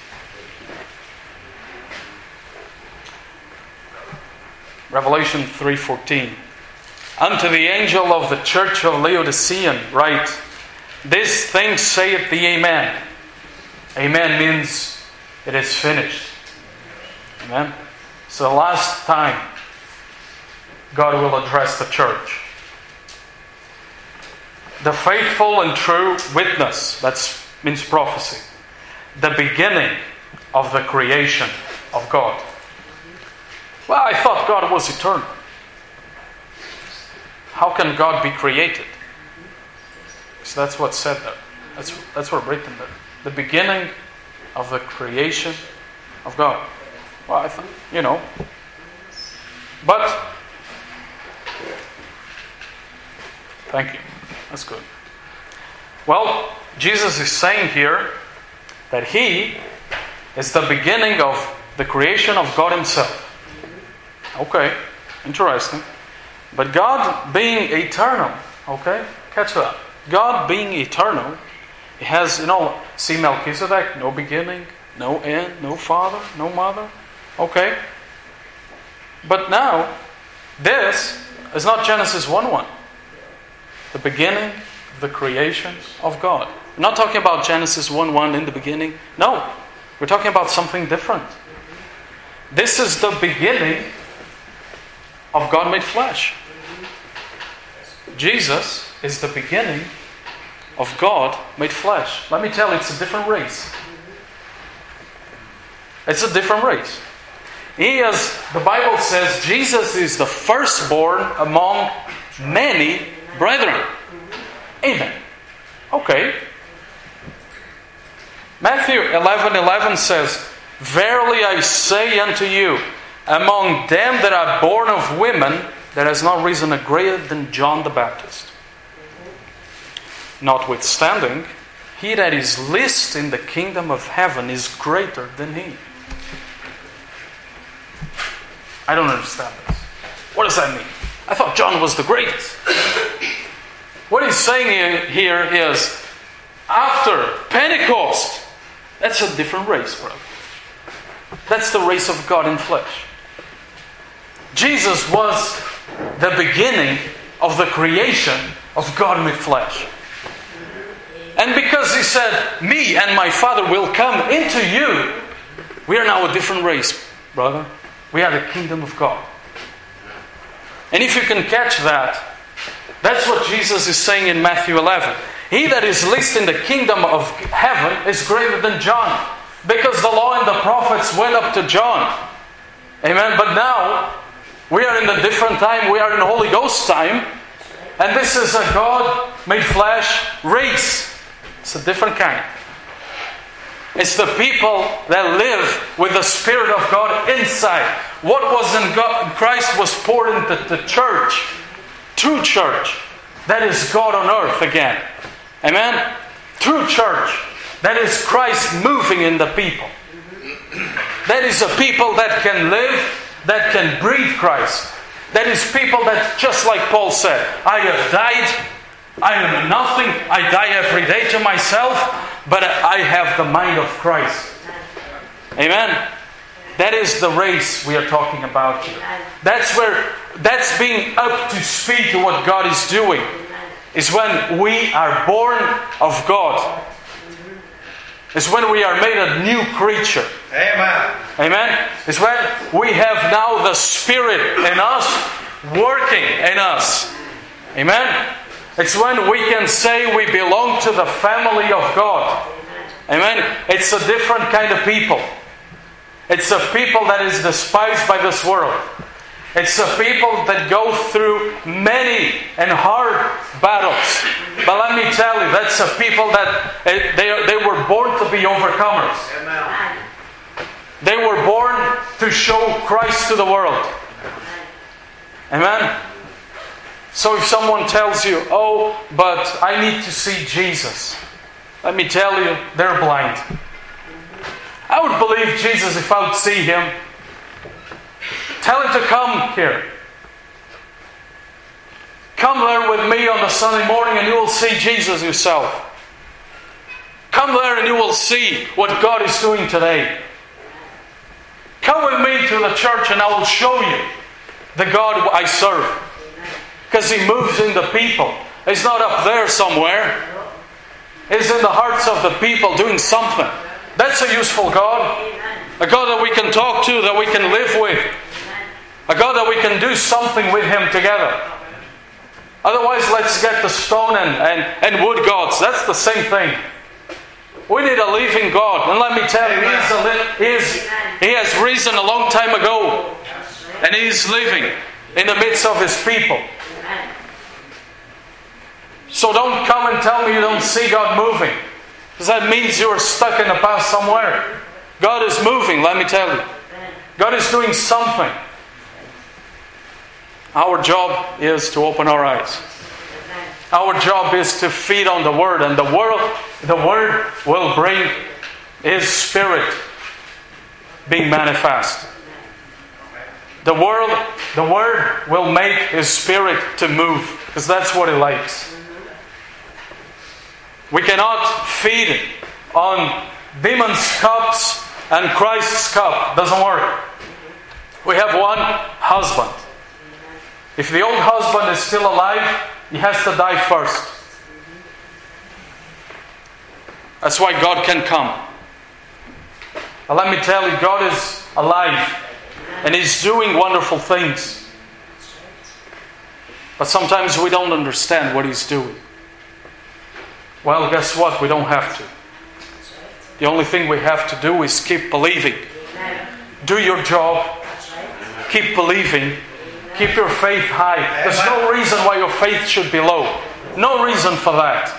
Revelation 3:14. Unto the angel of the church of Laodicea write, This thing saith the Amen. Amen means it is finished. Amen. So the last time God will address the church. The faithful and true witness, that means prophecy. The beginning of the creation of God. Well, I thought God was eternal. How can God be created? So that's what's said there. That's what's written there. The beginning of the creation of God. Well, I thought, But, thank you. That's good. Well, Jesus is saying here that He is the beginning of the creation of God Himself. Okay, interesting. But God being eternal, okay, catch that. God being eternal, He has, see Melchizedek, no beginning, no end, no father, no mother. Okay. But now, this is not Genesis 1:1. The beginning of the creation of God. We're not talking about Genesis 1:1 in the beginning. No, we're talking about something different. This is the beginning of God made flesh. Jesus is the beginning of God made flesh. Let me tell you, it's a different race. It's a different race. The Bible says, Jesus is the firstborn among many brethren. Amen. Okay. Matthew 11:11 says, Verily I say unto you, among them that are born of women, there has not risen a greater than John the Baptist. Notwithstanding, he that is least in the kingdom of heaven is greater than he. I don't understand this. What does that mean? I thought John was the greatest. What he's saying here is, after Pentecost, that's a different race, brother. That's the race of God in flesh. Jesus was the beginning of the creation of God made flesh. And because he said, me and my Father will come into you, we are now a different race, brother. We are the kingdom of God. And if you can catch that, that's what Jesus is saying in Matthew 11. He that is least in the kingdom of heaven is greater than John. Because the law and the prophets went up to John. Amen. But now, we are in a different time. We are in Holy Ghost time. And this is a God made flesh race. It's a different kind. It's the people that live with the Spirit of God inside. What was in God, Christ was poured into the church. True church. That is God on earth again. Amen? True church. That is Christ moving in the people. That is a people that can live, that can breathe Christ. That is people that, just like Paul said, I have died, I am nothing, I die every day to myself, but I have the mind of Christ. Amen? That is the race we are talking about here. That's being up to speed to what God is doing. Is when we are born of God. It's when we are made a new creature. Amen. Amen. It's when we have now the Spirit in us, working in us. Amen. It's when we can say we belong to the family of God. Amen. It's a different kind of people. It's a people that is despised by this world. It's a people that go through many and hard battles. But let me tell you, that's a people that they were born to be overcomers. Amen. They were born to show Christ to the world. Amen? So if someone tells you, oh, but I need to see Jesus, let me tell you, they're blind. I would believe Jesus if I would see Him. Tell Him to come here. Come there with me on a Sunday morning and you will see Jesus yourself. Come there and you will see what God is doing today. Come with me to the church and I will show you the God I serve. Because He moves in the people. He's not up there somewhere. He's in the hearts of the people doing something. That's a useful God. A God that we can talk to, that we can live with. A God that we can do something with Him together. Otherwise, let's get the stone and wood gods. That's the same thing. We need a living God. And let me tell you, He has risen a long time ago. And He is living in the midst of His people. So don't come and tell me you don't see God moving. Because that means you're stuck in the past somewhere. God is moving, let me tell you. God is doing something. Our job is to open our eyes. Our job is to feed on the Word. And the Word will bring His Spirit being manifest. The Word will make His Spirit to move. Because that's what He likes. We cannot feed on demons' cups and Christ's cup. Doesn't work. We have one husband. If the old husband is still alive, he has to die first. That's why God can come. But let me tell you, God is alive and He's doing wonderful things. But sometimes we don't understand what He's doing. Well, guess what? We don't have to. The only thing we have to do is keep believing. Do your job. Keep believing. Keep your faith high. There's no reason why your faith should be low. No reason for that.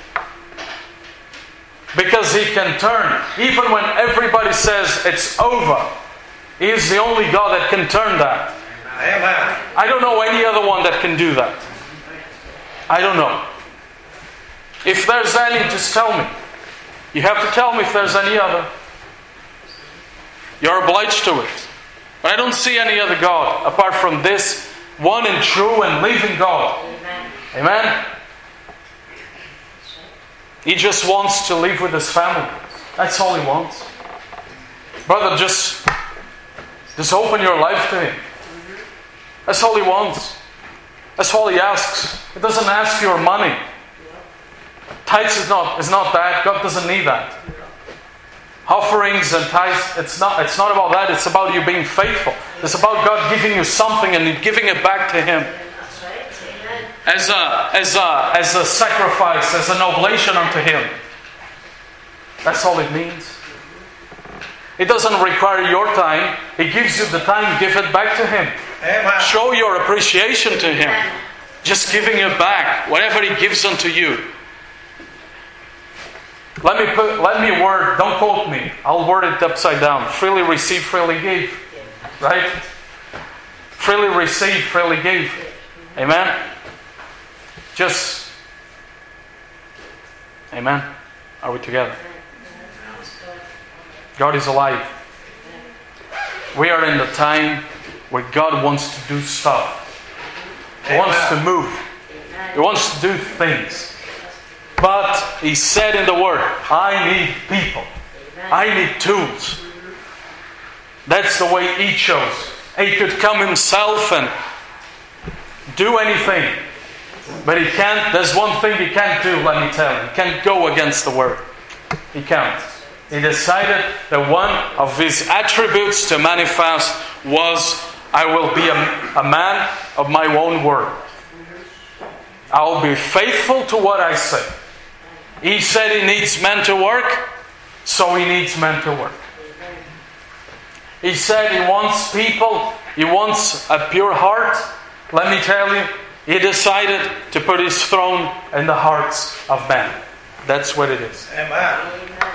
Because He can turn. Even when everybody says it's over, He is the only God that can turn that. Amen. I don't know any other one that can do that. I don't know. If there's any, just tell me. You have to tell me if there's any other. You're obliged to it. But I don't see any other God apart from this one and true and living God. Amen? He just wants to live with His family. That's all He wants. Brother, just open your life to Him. That's all He wants. That's all He asks. He doesn't ask your money. Tithes is not that. God doesn't need that. Offerings and tithes, it's not about that. It's about you being faithful. It's about God giving you something and giving it back to Him. As a sacrifice, as an oblation unto Him. That's all it means. It doesn't require your time. He gives you the time, give it back to Him. Amen. Show your appreciation to Him. Just giving it back, whatever He gives unto you. Let me word, don't quote me. I'll word it upside down. Freely receive, freely give. Right? Freely receive, freely give. Amen? Just, amen? Are we together? God is alive. We are in the time where God wants to do stuff. He wants to move. He wants to do things. But He said in the Word, I need people. I need tools. That's the way He chose. He could come Himself and do anything. But He can't. There's one thing He can't do, let me tell you. He can't go against the Word. He can't. He decided that one of His attributes to manifest was, I will be a man of my own word. I will be faithful to what I say. He said He needs men to work, so He needs men to work. He said He wants people, He wants a pure heart. Let me tell you, He decided to put His throne in the hearts of men. That's what it is. Amen.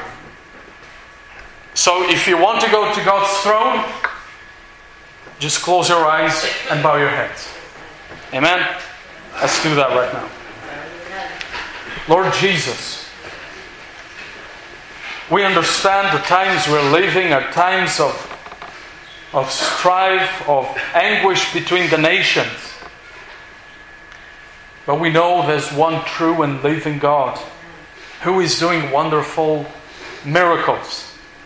So if you want to go to God's throne, just close your eyes and bow your heads. Amen? Let's do that right now. Lord Jesus, we understand the times we're living are times of strife, of anguish between the nations. But we know there's one true and living God who is doing wonderful miracles.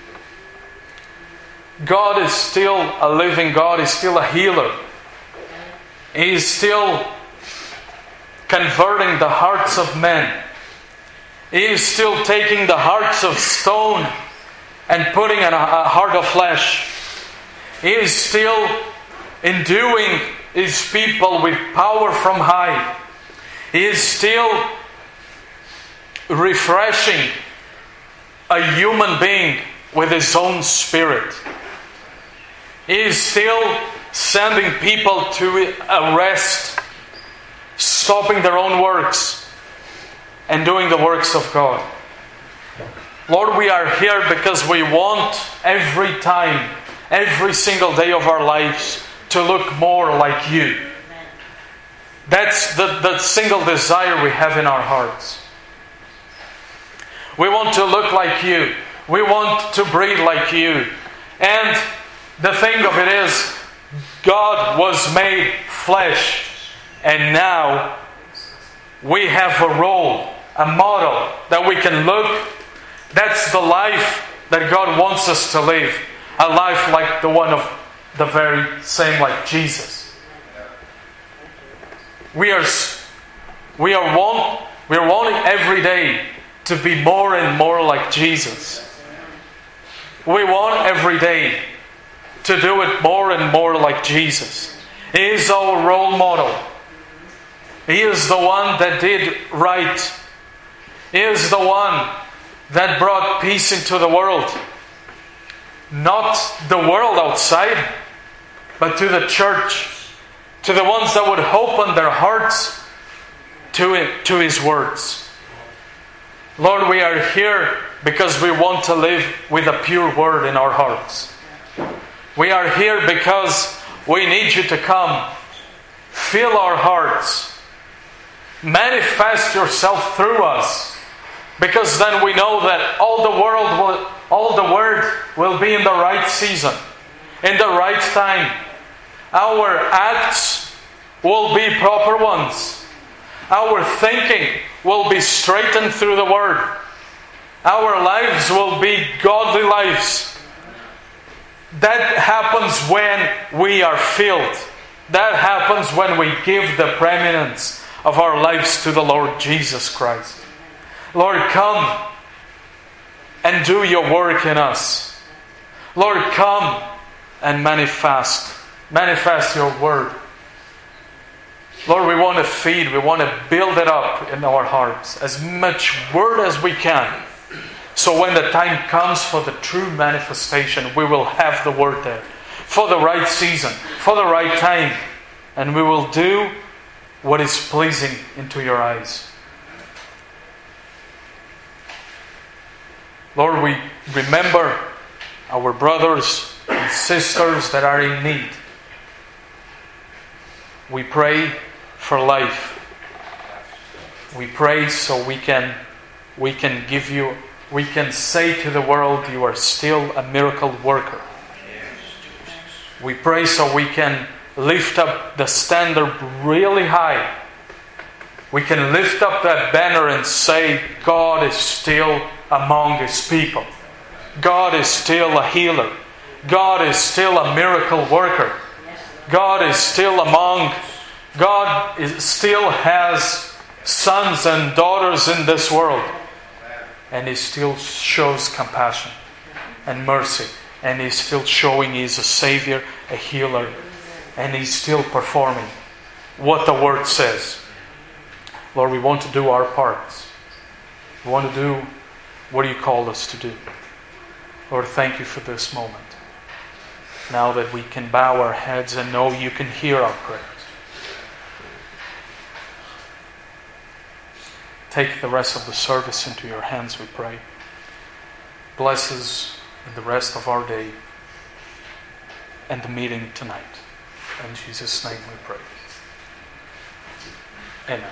God is still a living God. He's still a healer. He is still converting the hearts of men. He is still taking the hearts of stone and putting in a heart of flesh. He is still enduing His people with power from high. He is still refreshing a human being with His own Spirit. He is still sending people to arrest, stopping their own works, and doing the works of God. Lord, we are here because we want every time, every single day of our lives to look more like You. That's the single desire we have in our hearts. We want to look like You. We want to breathe like You. And the thing of it is, God was made flesh. And now we have a role, a model that we can look. That's the life that God wants us to live. A life like the one of the very same like Jesus. We are wanting every day to be more and more like Jesus. We want every day to do it more and more like Jesus. He is our role model. He is the one that did right. He is the one that brought peace into the world. Not the world outside, but to the church, to the ones that would open their hearts to His words. Lord, we are here because we want to live with a pure word in our hearts. We are here because we need You to come, fill our hearts, manifest Yourself through us, because then we know that all the word will be in the right season, in the right time. Our acts will be proper ones. Our thinking will be straightened through the Word. Our lives will be godly lives. That happens when we are filled. That happens when we give the preeminence of our lives to the Lord Jesus Christ. Lord, come and do Your work in us. Lord, come and manifest Your Word. Lord, we want to feed, we want to build it up in our hearts, as much Word as we can. So when the time comes for the true manifestation, we will have the Word there. For the right season, for the right time. And we will do what is pleasing into Your eyes. Lord, we remember our brothers and sisters that are in need. We pray for life. We pray so we can say to the world, You are still a miracle worker. We pray so we can lift up the standard really high. We can lift up that banner and say, God is still among His people. God is still a healer. God is still a miracle worker. God is still among. God still has sons and daughters in this world. And He still shows compassion and mercy. And He's still showing He's a Savior, a healer. And He's still performing what the Word says. Lord, we want to do our parts. We want to do what You called us to do. Lord, thank You for this moment. Now that we can bow our heads and know You can hear our prayers. Take the rest of the service into Your hands, we pray. Bless us in the rest of our day and the meeting tonight. In Jesus' name we pray. Amen.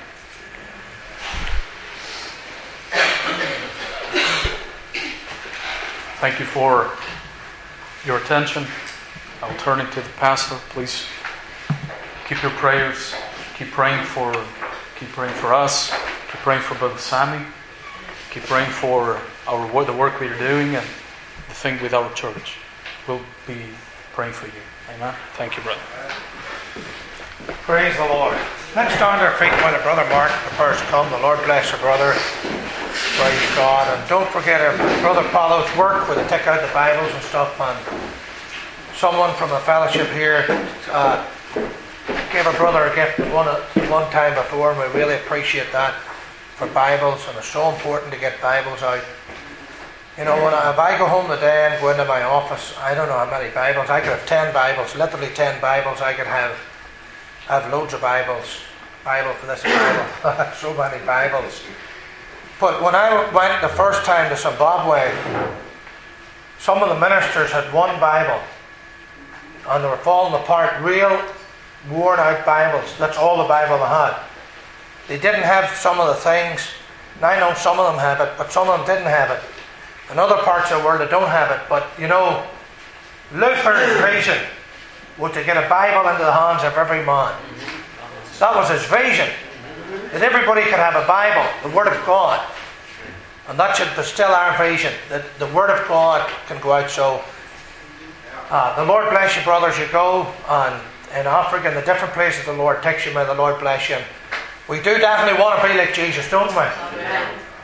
Thank you for your attention. I'll turn it to the pastor. Please keep your prayers. Keep praying for us. Keep praying for Brother Sammy. Keep praying for the work we're doing and the thing with our church. We'll be praying for you. Amen. Thank you, brother. Praise the Lord. Let's stand to our feet while the Brother Mark prepares to come. The Lord bless your brother. Praise God. And don't forget our Brother Paulo's work where they take out the Bibles and stuff. And someone from the fellowship here gave a brother a gift one time before, and we really appreciate that, for Bibles. And it's so important to get Bibles out. You know, if I go home today and go into my office, I don't know how many Bibles. I could have 10 Bibles, literally 10 Bibles. I could have loads of Bibles. Bible for this Bible. So many Bibles. But when I went the first time to Zimbabwe, some of the ministers had one Bible. And they were falling apart, real worn out Bibles. That's all the Bible they had. They didn't have some of the things. And I know some of them have it, but some of them didn't have it. In other parts of the world they don't have it. But you know, Luther's vision was to get a Bible into the hands of every man. That was his vision. That everybody could have a Bible, the Word of God. And that should be still our vision, that the Word of God can go out. So the Lord bless you, brothers. You go and in Africa and the different places the Lord takes you. May the Lord bless you. We do definitely want to be like Jesus, don't we? Amen.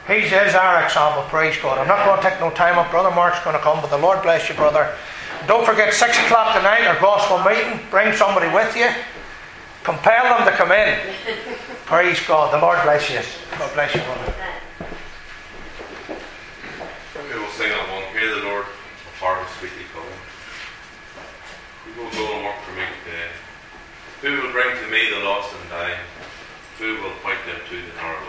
He is our example, praise God. I'm not going to take no time up. Brother Mark's going to come, but the Lord bless you, brother. Don't forget 6 o'clock tonight, our gospel meeting. Bring somebody with you. Compel them to come in. Praise God. The Lord bless you. God bless you, brother. We will sing on one. Hear the Lord, a harvest sweetly coming. Who will go and work for me today? Who will bring to me the lost and dying? Who will point them to the narrow